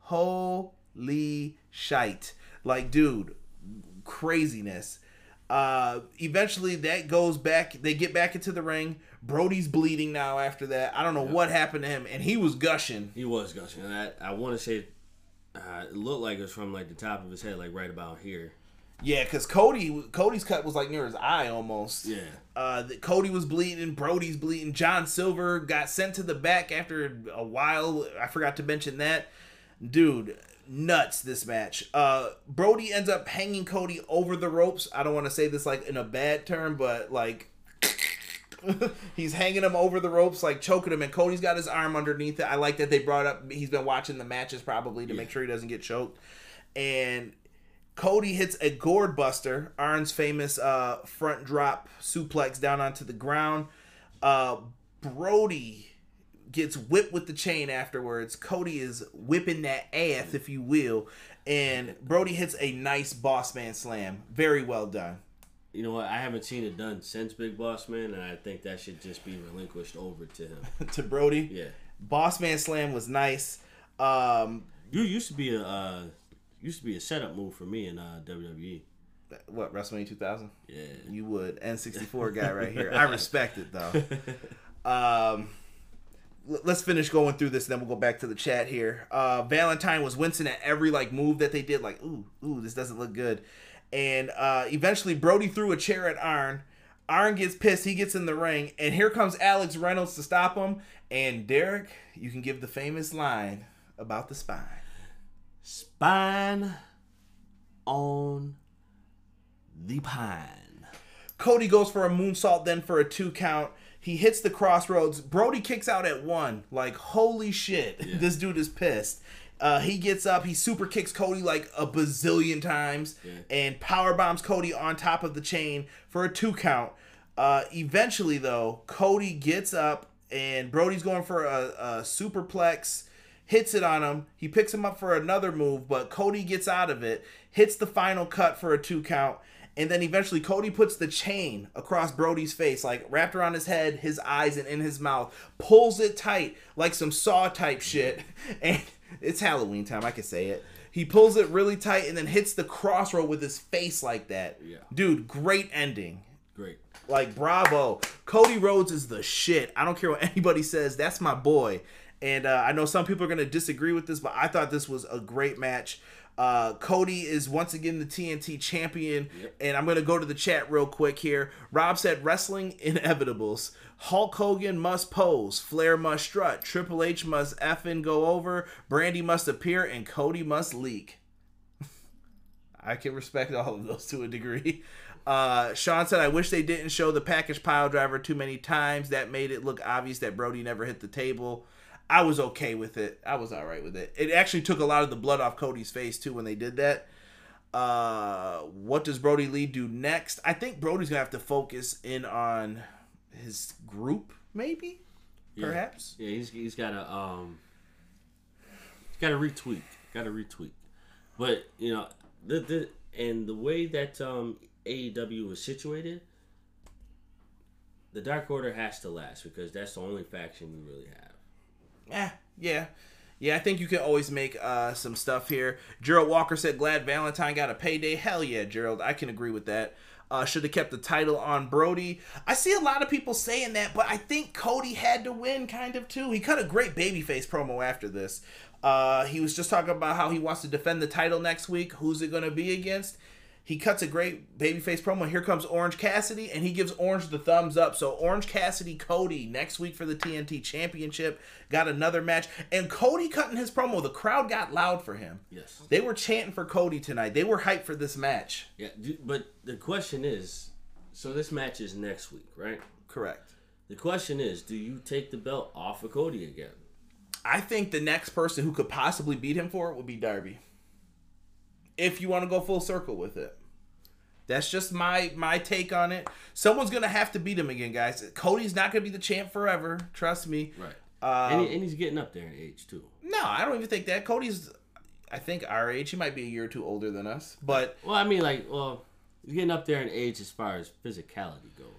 Holy shite. Like, dude, craziness. Uh, eventually that goes back. They get back into the ring. Brody's bleeding now after that. I don't know
Yep.
what happened to him, and he was gushing.
He was gushing. And I, I want to say uh, it looked like it was from like the top of his head, like right about here.
Yeah, because Cody, Cody's cut was like near his eye almost.
Yeah.
Uh, the, Cody was bleeding. Brody's bleeding. John Silver got sent to the back after a while. I forgot to mention that. Dude, nuts this match. Uh, Brody ends up hanging Cody over the ropes. I don't want to say this like in a bad term, but like he's hanging him over the ropes, like choking him, and Cody's got his arm underneath it. I like that they brought up, he's been watching the matches probably to
Yeah.
make sure he doesn't get choked. And Cody hits a gourd buster, Arn's famous uh, front drop suplex down onto the ground. Uh, Brody gets whipped with the chain afterwards. Cody is whipping that ass, if you will. And Brody hits a nice boss man slam. Very well done.
You know what? I haven't seen it done since Big Boss Man, and I think that should just be relinquished over to him.
To Brody.
Yeah.
Boss man slam was nice. Um,
You used to be a uh, used to be a setup move for me in uh, W W E.
what, WrestleMania two thousand?
Yeah.
You would. N sixty-four guy right here. I respect it, though. Um, l- let's finish going through this, and then we'll go back to the chat here. Uh, Valentine was wincing at every like move that they did. Like, ooh, ooh, this doesn't look good. And uh, eventually, Brody threw a chair at Arn. Arn gets pissed. He gets in the ring, and here comes Alex Reynolds to stop him. And Derek, you can give the famous line about the spine.
Spine on the pine.
Cody goes for a moonsault, then for a two count. He hits the crossroads. Brody kicks out at one. Like, holy shit.
Yeah.
This dude is pissed. Uh, he gets up. He super kicks Cody like a bazillion times.
Yeah.
And power bombs Cody on top of the chain for a two count. Uh, eventually, though, Cody gets up. And Brody's going for a, a superplex. Hits it on him. He picks him up for another move. But Cody gets out of it. Hits the final cut for a two count. And then eventually Cody puts the chain across Brody's face, like wrapped around his head, his eyes, and in his mouth. Pulls it tight, like some Saw type shit. And it's Halloween time, I can say it. He pulls it really tight and then hits the crossroad with his face like that.
Yeah.
Dude, great ending.
Great.
Like, bravo. Cody Rhodes is the shit. I don't care what anybody says. That's my boy. And uh, I know some people are going to disagree with this, but I thought this was a great match. Uh, Cody is once again the T N T champion. Yep. And I'm going to go to the chat real quick here. Rob said, wrestling inevitables. Hulk Hogan must pose. Flair must strut. Triple H must effing go over. Brandy must appear. And Cody must leak. I can respect all of those to a degree. Uh, Sean said, I wish they didn't show the package pile driver too many times. That made it look obvious that Brody never hit the table. I was okay with it. I was all right with it. It actually took a lot of the blood off Cody's face, too, when they did that. Uh, what does Brody Lee do next? I think Brody's going to have to focus in on his group, maybe?
Yeah.
Perhaps?
Yeah, he's he's got to um, he's got to retweak. Got to retweak. But, you know, the the and the way that um, A E W is situated, the Dark Order has to last because that's the only faction we really have.
Eh, yeah. Yeah, I think you can always make uh, some stuff here. Gerald Walker said, glad Valentine got a payday. Hell yeah, Gerald. I can agree with that. Uh, should have kept the title on Brody. I see a lot of people saying that, but I think Cody had to win kind of too. He cut a great babyface promo after this. Uh, he was just talking about how he wants to defend the title next week. Who's it going to be against? He cuts a great babyface promo. Here comes Orange Cassidy, and he gives Orange the thumbs up. So Orange Cassidy, Cody, next week for the T N T Championship. Got another match. And Cody cutting his promo. The crowd got loud for him.
Yes.
They were chanting for Cody tonight. They were hyped for this match.
Yeah, but the question is, so this match is next week, right?
Correct.
The question is, do you take the belt off of Cody again?
I think the next person who could possibly beat him for it would be Darby. If you want to go full circle with it. That's just my my take on it. Someone's going to have to beat him again, guys. Cody's not going to be the champ forever. Trust me.
Right.
Um,
and, he, and he's getting up there in age, too.
No, I don't even think that. Cody's, I think, our age. He might be a year or two older than us. But
Well, I mean, like, well, he's getting up there in age as far as physicality goes.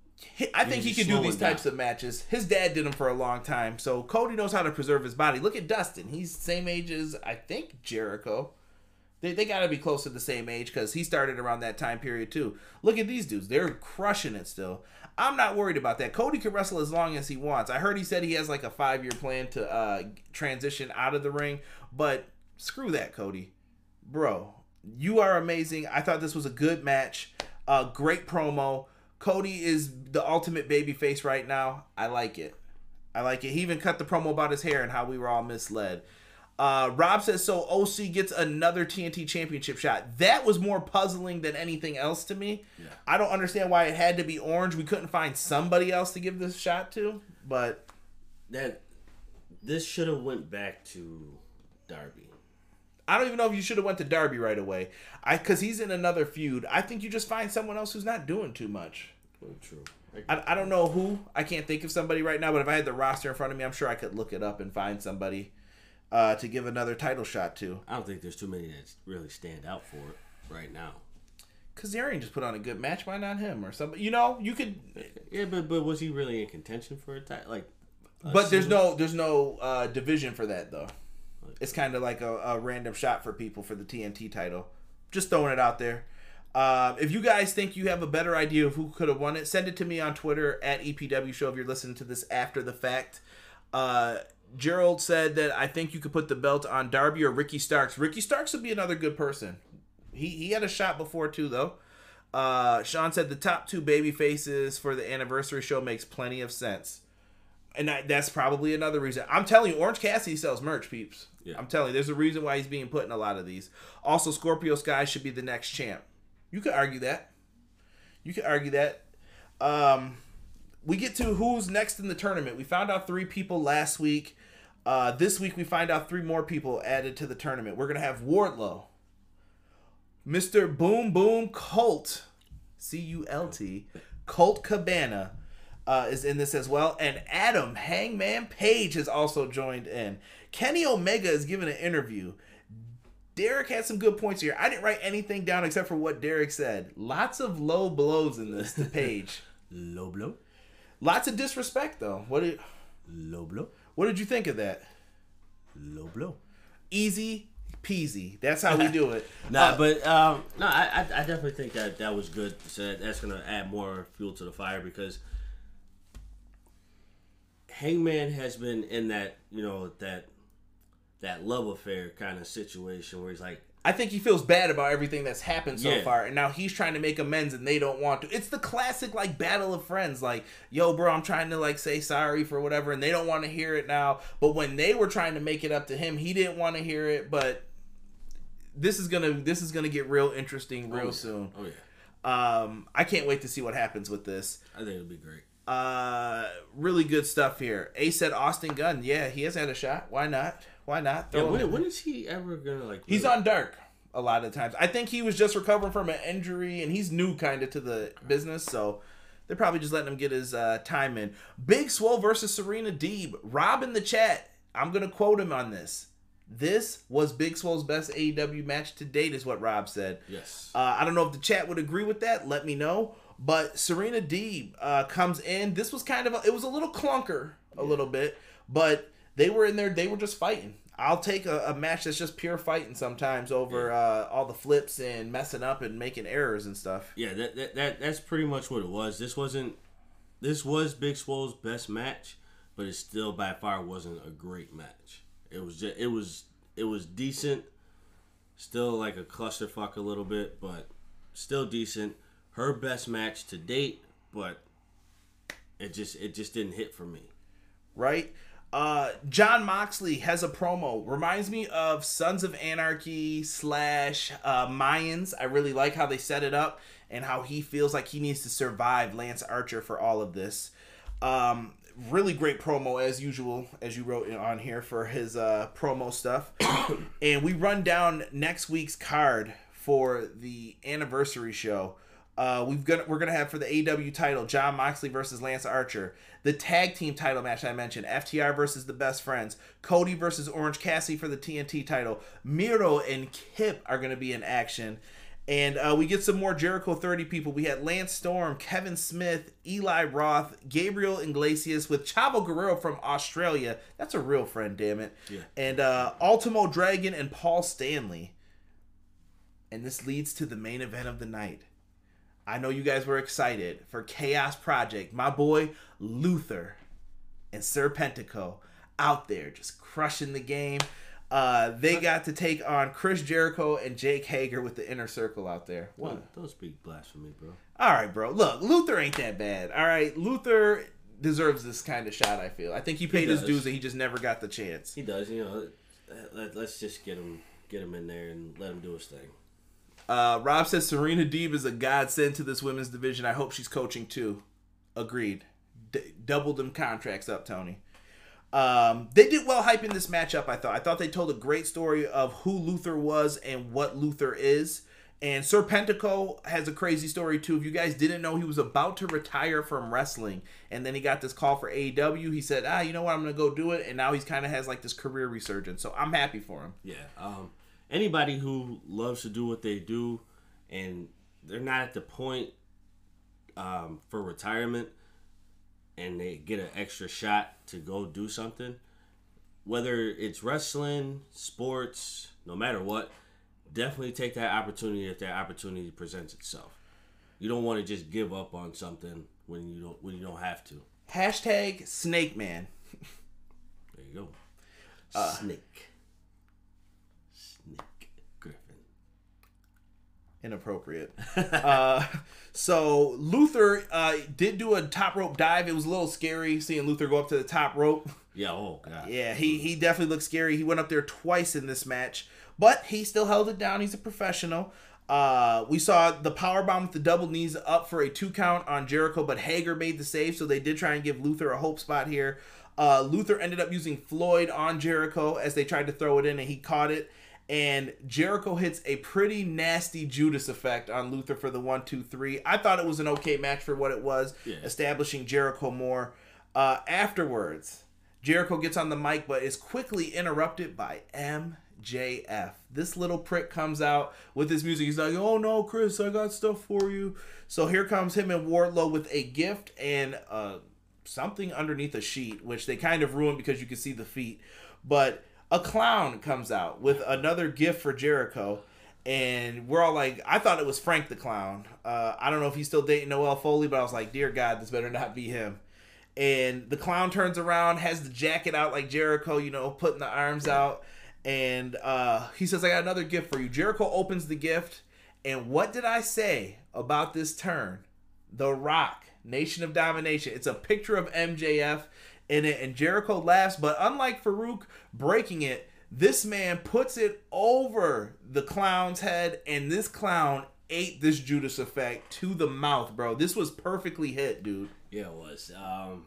I think
He's
he can do
slowing
these types
down.
of matches. His dad did them for a long time. So Cody knows how to preserve his body. Look at Dustin. He's the same age as, I think, Jericho. They, they got to be close to the same age because he started around that time period too. Look at these dudes. They're crushing it still. I'm not worried about that. Cody can wrestle as long as he wants. I heard he said he has like a five-year plan to uh, transition out of the ring. But screw that, Cody. Bro, you are amazing. I thought this was a good match. Uh, great promo. Cody is the ultimate babyface right now. I like it. I like it. He even cut the promo about his hair and how we were all misled. Uh, Rob says, so O C gets another T N T championship shot. That was more puzzling than anything else to me. Yeah. I don't understand why it had to be Orange. We couldn't find somebody else to give this shot to, but
that this should have went back to Darby.
I don't even know if you should have went to Darby right away. I because he's in another feud. I think you just find someone else who's not doing too much.
Well, true.
I, I don't know who. I can't think of somebody right now, but if I had the roster in front of me, I'm sure I could look it up and find somebody Uh, to give another title shot to.
I don't think there's too many that really stand out for it right now.
Kazarian just put on a good match. Why not him or somebody? You know, you could.
Yeah, but but was he really in contention for a title? Like, a
but there's
single?
no there's no uh, division for that though. It's kind of like a, a random shot for people for the T N T title. Just throwing it out there. Uh, if you guys think you have a better idea of who could have won it, send it to me on Twitter at E P W Show if you're listening to this after the fact. Uh, Gerald said that I think you could put the belt on Darby or Ricky Starks. Ricky Starks would be another good person. He he had a shot before too, though. Uh, Sean said the top two baby faces for the anniversary show makes plenty of sense. And that, that's probably another reason. I'm telling you, Orange Cassidy sells merch, peeps. Yeah. I'm telling you, there's a reason why he's being put in a lot of these. Also, Scorpio Sky should be the next champ. You could argue that. You could argue that. Um... We get to who's next in the tournament. We found out three people last week. Uh, this week we find out three more people added to the tournament. We're going to have Wardlow. Mister Boom Boom Colt. C U L T. Colt Cabana uh, is in this as well. And Adam Hangman Page has also joined in. Kenny Omega is giving an interview. Derek had some good points here. I didn't write anything down except for what Derek said. Lots of low blows in this to Page.
Low blow?
Lots of disrespect, though. What did
low blow?
What did you think of that?
Low blow.
Easy peasy. That's how we do it.
nah,
uh,
but um, no, I I definitely think that that was good. So that's gonna add more fuel to the fire because Hangman has been in that, you know, that that love affair kind of situation where he's like,
I think he feels bad about everything that's happened so
Yeah.
far, and now he's trying to make amends, and they don't want to. It's the classic, like, battle of friends. Like, yo, bro, I'm trying to, like, say sorry for whatever, and they don't want to hear it now. But when they were trying to make it up to him, he didn't want to hear it. But this is gonna this is gonna get real interesting real
oh,
soon.
Oh, yeah.
Um, I can't wait to see what happens with this.
I think it'll be great.
Uh, really good stuff here. Ace said Austin Gunn. Yeah, he has had a shot. Why not? Why not?
Yeah,
Throw him
when,
in.
when is he ever gonna like?
He's
really-
on Dark a lot of times. I think he was just recovering from an injury, and he's new kind of to the business, so they're probably just letting him get his uh, time in. Big Swole versus Serena Deeb. Rob in the chat, I'm going to quote him on this. This was Big Swole's best A E W match to date, is what Rob said.
Yes.
Uh, I don't know if the chat would agree with that. Let me know. But Serena Deeb uh, comes in. This was kind of, a, it was a little clunker, a
Yeah.
little bit, but they were in there. They were just fighting. I'll take a, a match that's just pure fighting sometimes over
Yeah.
uh, all the flips and messing up and making errors and stuff.
Yeah, that, that that that's pretty much what it was. This wasn't. This was Big Swole's best match, but it still by far wasn't a great match. It was just. It was. It was decent. Still like a clusterfuck a little bit, but still decent. Her best match to date, but it just it just didn't hit for me.
Right? Uh, John Moxley has a promo. Reminds me of Sons of Anarchy slash uh, Mayans. I really like how they set it up and how he feels like he needs to survive Lance Archer for all of this. Um, really great promo as usual, as you wrote on here for his uh, promo stuff. And we run down next week's card for the anniversary show. Uh, we've got we're gonna have for the A E W title John Moxley versus Lance Archer, the tag team title match I mentioned, F T R versus the Best Friends, Cody versus Orange Cassidy for the T N T title, Miro and Kip are gonna be in action, and uh, we get some more Jericho thirty people. We had Lance Storm, Kevin Smith, Eli Roth, Gabriel Iglesias with Chavo Guerrero from Australia. That's a real friend, damn it.
Yeah.
And uh, Ultimo Dragon and Paul Stanley. And this leads to the main event of the night. I know you guys were excited for Chaos Project. My boy Luther and Sir Pentico out there just crushing the game. Uh, they got to take on Chris Jericho and Jake Hager with the Inner Circle out there. What?
Don't, don't speak blasphemy, bro.
All right, bro. Look, Luther ain't that bad. All right, Luther deserves this kind of shot, I feel. I think he paid his
does.
dues and he just never got the chance.
He does, you know. Let, let's just get him get him in there and let him do his thing.
Uh, Rob says Serena Deeb is a godsend to this women's division. I hope she's coaching too. Agreed. D- double them contracts up, Tony. Um, they did well hyping this matchup, I thought. I thought they told a great story of who Luther was and what Luther is. And Sir Pentico has a crazy story too. If you guys didn't know, he was about to retire from wrestling. And then he got this call for A E W. He said, ah, you know what, I'm going to go do it. And now he's kind of has like this career resurgence. So I'm happy for him.
Yeah. Um, anybody who loves to do what they do and they're not at the point um, for retirement and they get an extra shot to go do something, whether it's wrestling, sports, no matter what, definitely take that opportunity if that opportunity presents itself. You don't want to just give up on something when you don't when you don't have to.
Hashtag Snake Man.
There you go.
Uh,
Snake. Snake Griffin.
Inappropriate. uh, so Luther uh, did do a top rope dive. It was a little scary seeing Luther go up to the top rope.
Yeah, oh god.
Yeah, he, he definitely looked scary. He went up there twice in this match, but he still held it down. He's a professional. Uh, we saw the powerbomb with the double knees up for a two count on Jericho, but Hager made the save, so they did try and give Luther a hope spot here. Uh, Luther ended up using Floyd on Jericho as they tried to throw it in, and he caught it. And Jericho hits a pretty nasty Judas effect on Luther for the one, two, three. I thought it was an okay match for what it was,
Yeah.
establishing Jericho more. Uh, afterwards, Jericho gets on the mic, but is quickly interrupted by M J F. This little prick comes out with his music. He's like, oh no, Chris, I got stuff for you. So here comes him and Wardlow with a gift and uh, something underneath a sheet, which they kind of ruined because you can see the feet. But a clown comes out with another gift for Jericho. And we're all like, I thought it was Frank the Clown. Uh, I don't know if he's still dating Noelle Foley, but I was like, dear God, this better not be him. And the clown turns around, has the jacket out like Jericho, you know, putting the arms out. And uh, he says, I got another gift for you. Jericho opens the gift. And what did I say about this turn? The Rock, Nation of Domination. It's a picture of M J F in it. And Jericho laughs. But unlike Farouk breaking it, this man puts it over the clown's head. And this clown ate this Judas Effect to the mouth, bro. This was perfectly hit, dude.
Yeah, it was. Um,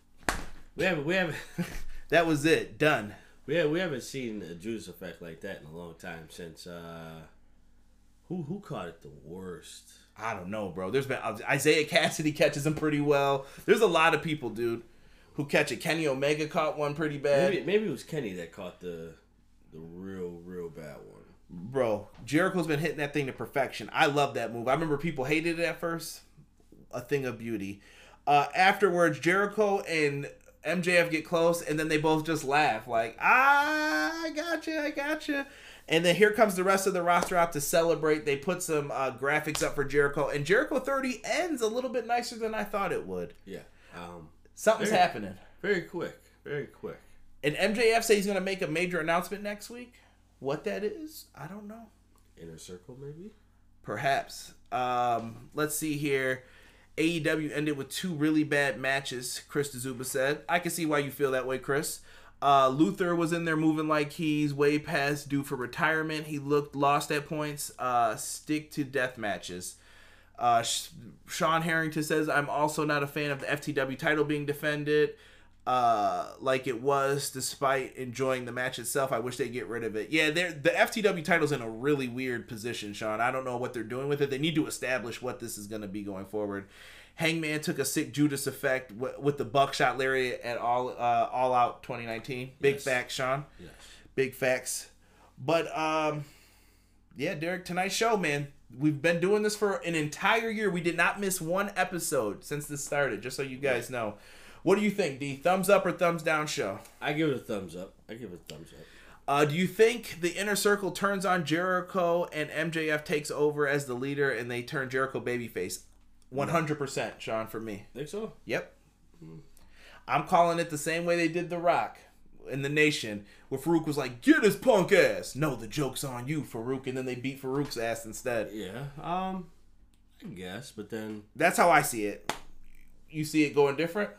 we haven't, we haven't,
that was it. Done.
We have, we haven't seen a Judas Effect like that in a long time since. Uh, who who caught it the worst?
I don't know, bro. There's been Isaiah Cassidy catches him pretty well. There's a lot of people, dude, who catch it. Kenny Omega caught one pretty bad.
Maybe, maybe it was Kenny that caught the the real real bad one.
Bro, Jericho's been hitting that thing to perfection. I love that move. I remember people hated it at first. A thing of beauty. Uh, afterwards, Jericho and M J F get close, and then they both just laugh like, ah, I gotcha, I gotcha. And then here comes the rest of the roster out to celebrate. They put some uh, graphics up for Jericho, and Jericho thirty ends a little bit nicer than I thought it would.
Yeah. Um,
Something's
very,
happening.
Very quick. Very quick.
And M J F says he's going to make a major announcement next week. What that is, I don't know.
Inner Circle, maybe?
Perhaps. Um, let's see here. A E W ended with two really bad matches, Chris D'Zuba said. I can see why you feel that way, Chris. Uh, Luther was in there moving like he's way past due for retirement. He looked lost at points. Uh, stick to death matches. Uh, Sean Harrington says, I'm also not a fan of the F T W title being defended uh, like it was, despite enjoying the match itself. I wish they'd get rid of it. Yeah, the F T W title's in a really weird position, Sean. I don't know what they're doing with it. They need to establish what this is going to be going forward. Hangman took a sick Judas Effect w- with the buckshot lariat at all uh, all out twenty nineteen. Big
Yes.
facts, Sean.
Yes.
Big facts. But, um, yeah, Derek, tonight's show, man. We've been doing this for an entire year. We did not miss one episode since this started, just so you guys know. What do you think, D? Thumbs up or thumbs down show?
I give it a thumbs up. I give it a thumbs up.
Uh, do you think the Inner Circle turns on Jericho and M J F takes over as the leader and they turn Jericho babyface? one hundred percent, Sean, for me.
Think so?
Yep. I'm calling it the same way they did The Rock in the Nation, where Farouk was like, get his punk ass. No, the joke's on you, Farouk. And then they beat Farouk's ass instead.
Yeah. Um, I guess, but then...
That's how I see it. You see it going different?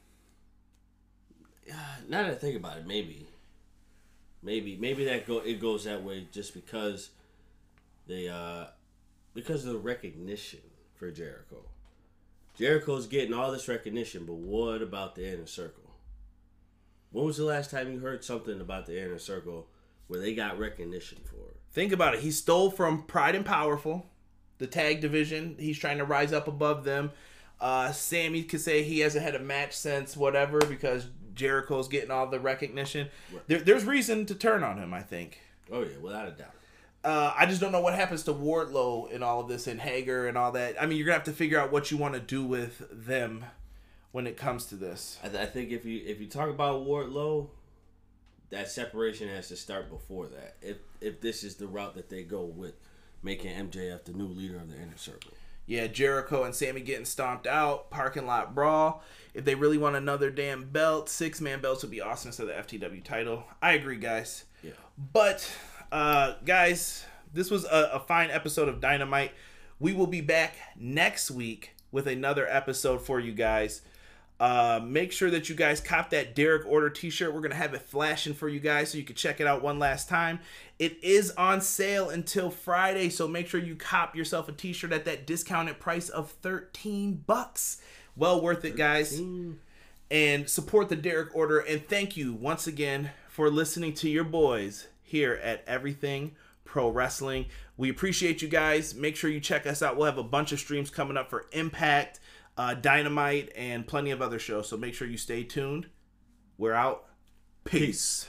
Now that I think about it, maybe. Maybe. Maybe that go it goes that way just because they, uh... because of the recognition for Jericho. Jericho's getting all this recognition, but what about the Inner Circle? When was the last time you heard something about the Inner Circle where they got recognition for it?
Think about it. He stole from Pride and Powerful, the tag division. He's trying to rise up above them. Uh, Sammy could say he hasn't had a match since whatever because Jericho's getting all the recognition.
Right.
There, there's reason to turn on him, I think.
Oh, yeah, without a doubt.
Uh, I just don't know what happens to Wardlow in all of this and Hager and all that. I mean, you're going to have to figure out what you want to do with them when it comes to this.
I, th- I think if you if you talk about Wardlow, that separation has to start before that. If if this is the route that they go with, making M J F the new leader of the Inner Circle.
Yeah, Jericho and Sammy getting stomped out, parking lot brawl. If they really want another damn belt, six-man belts would be awesome instead of the F T W title. I agree, guys.
Yeah.
But, uh, guys, this was a, a fine episode of Dynamite. We will be back next week with another episode for you guys. Uh, make sure that you guys cop that Derek Order t-shirt. We're going to have it flashing for you guys so you can check it out one last time. It is on sale until Friday, so make sure you cop yourself a t-shirt at that discounted price of thirteen bucks. Well worth it, guys.
thirteen
And support the Derek Order. And thank you once again for listening to your boys here at Everything Pro Wrestling. We appreciate you guys. Make sure you check us out. We'll have a bunch of streams coming up for Impact, uh, Dynamite, and plenty of other shows. So make sure you stay tuned. We're out. Peace.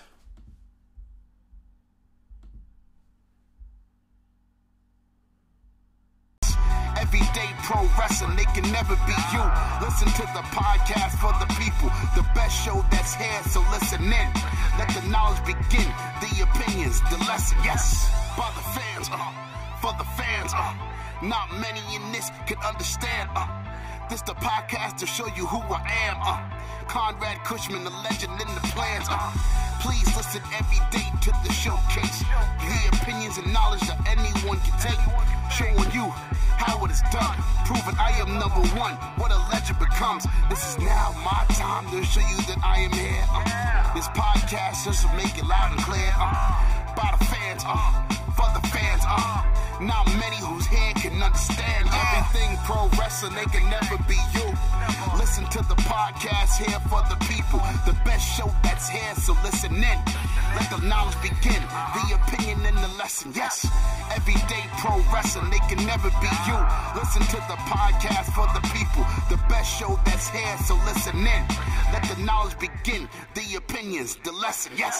Everyday pro wrestling, they can never be you. Listen to the podcast for the people, the best show that's here, so listen in. Let the knowledge begin, the opinions, the lesson, yes. By the fans, uh, for the fans, uh, not many in this can understand, uh, This the podcast to show you who I am. Uh, Conrad Cushman, the legend in the plans. Uh, please listen every day to the showcase. The opinions and knowledge that anyone can take. Showing you how it is done. Proving I am number one. What a legend becomes. This is now my time to show you that I am here. Uh, this podcast just to make it loud and clear. Uh, by the fans, uh, for the fans. Uh, not many whose head can understand everything pro wrestling. They can never be you. Listen to the podcast here for the people. The best show that's here, so listen in. Let the knowledge begin. The opinion and the lesson. Yes, everyday pro wrestling. They can never be you. Listen to the podcast for the people. The best show that's here, so listen in. Let the knowledge begin. The opinions, the lesson. Yes.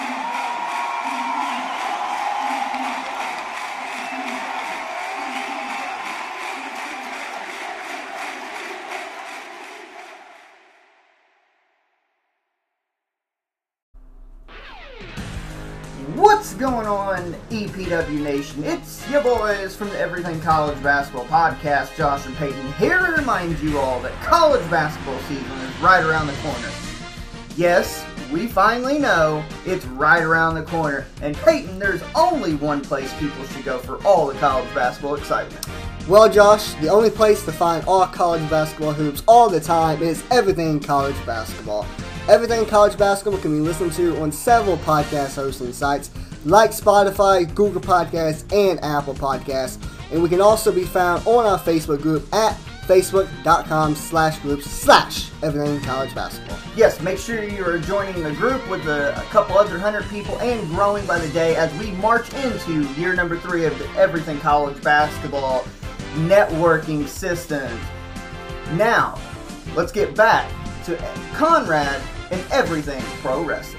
What's going on, E P W Nation? It's your boys from the Everything College Basketball Podcast, Josh and Peyton, here to remind you all that college basketball season is right around the corner. Yes, we finally know it's right around the corner, and Peyton, there's only one place people should go for all the college basketball excitement.
Well, Josh, the only place to find all college basketball hoops all the time is Everything College Basketball. Everything College Basketball can be listened to on several podcast hosting sites like Spotify, Google Podcasts, and Apple Podcasts. And we can also be found on our Facebook group at facebook.com slash groups slash Everything College Basketball.
Yes, make sure you are joining the group with a, a couple other hundred people and growing by the day as we march into year number three of the Everything College Basketball networking system. Now, let's get back to Conrad and Everything Pro Wrestling.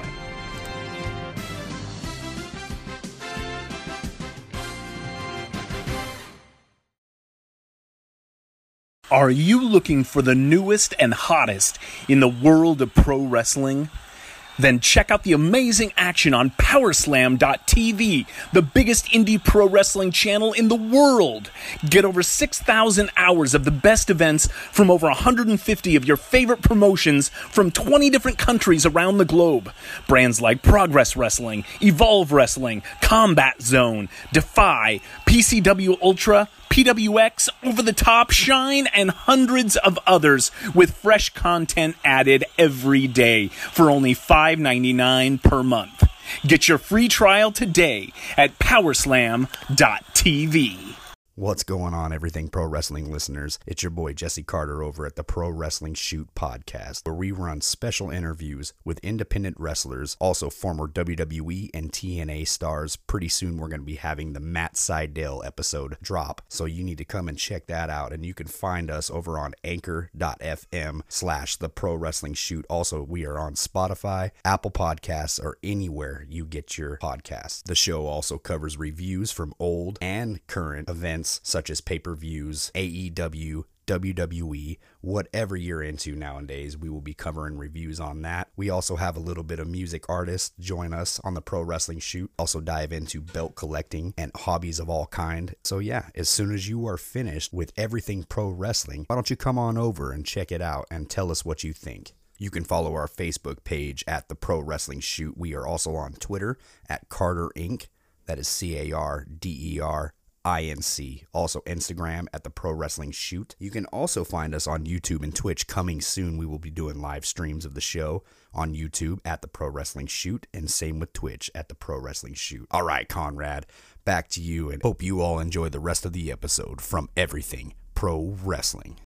Are you looking for the newest and hottest in the world of pro wrestling? Then check out the amazing action on Powerslam dot T V, the biggest indie pro wrestling channel in the world. Get over six thousand hours of the best events from over one hundred fifty of your favorite promotions from twenty different countries around the globe. Brands like Progress Wrestling, Evolve Wrestling, Combat Zone, Defy, P C W Ultra, P W X, Over the Top, Shine, and hundreds of others with fresh content added every day for only five ninety-nine per month. Get your free trial today at Powerslam dot T V.
What's going on, Everything Pro Wrestling listeners? It's your boy Jesse Carter over at the Pro Wrestling Shoot podcast, where we run special interviews with independent wrestlers, also former W W E and T N A stars. Pretty soon we're going to be having the Matt Sydal episode drop, so you need to come and check that out, and you can find us over on anchor.fm slash the Pro Wrestling Shoot. Also, we are on Spotify, Apple Podcasts, or anywhere you get your podcasts. The show also covers reviews from old and current events such as pay-per-views, A E W, W W E, whatever you're into nowadays, we will be covering reviews on that. We also have a little bit of music artists join us on the Pro Wrestling Shoot, also dive into belt collecting and hobbies of all kind. So yeah, as soon as you are finished with Everything Pro Wrestling, why don't you come on over and check it out and tell us what you think. You can follow our Facebook page at the Pro Wrestling Shoot. We are also on Twitter at Carter Incorporated. That is C A R D E R I N C. Also Instagram at the Pro Wrestling Shoot. You can also find us on YouTube and Twitch. Coming soon, we will be doing live streams of the show on YouTube at the Pro Wrestling Shoot, and same with Twitch at the Pro Wrestling Shoot. All right, Conrad, back to you, and hope you all enjoy the rest of the episode from Everything Pro Wrestling.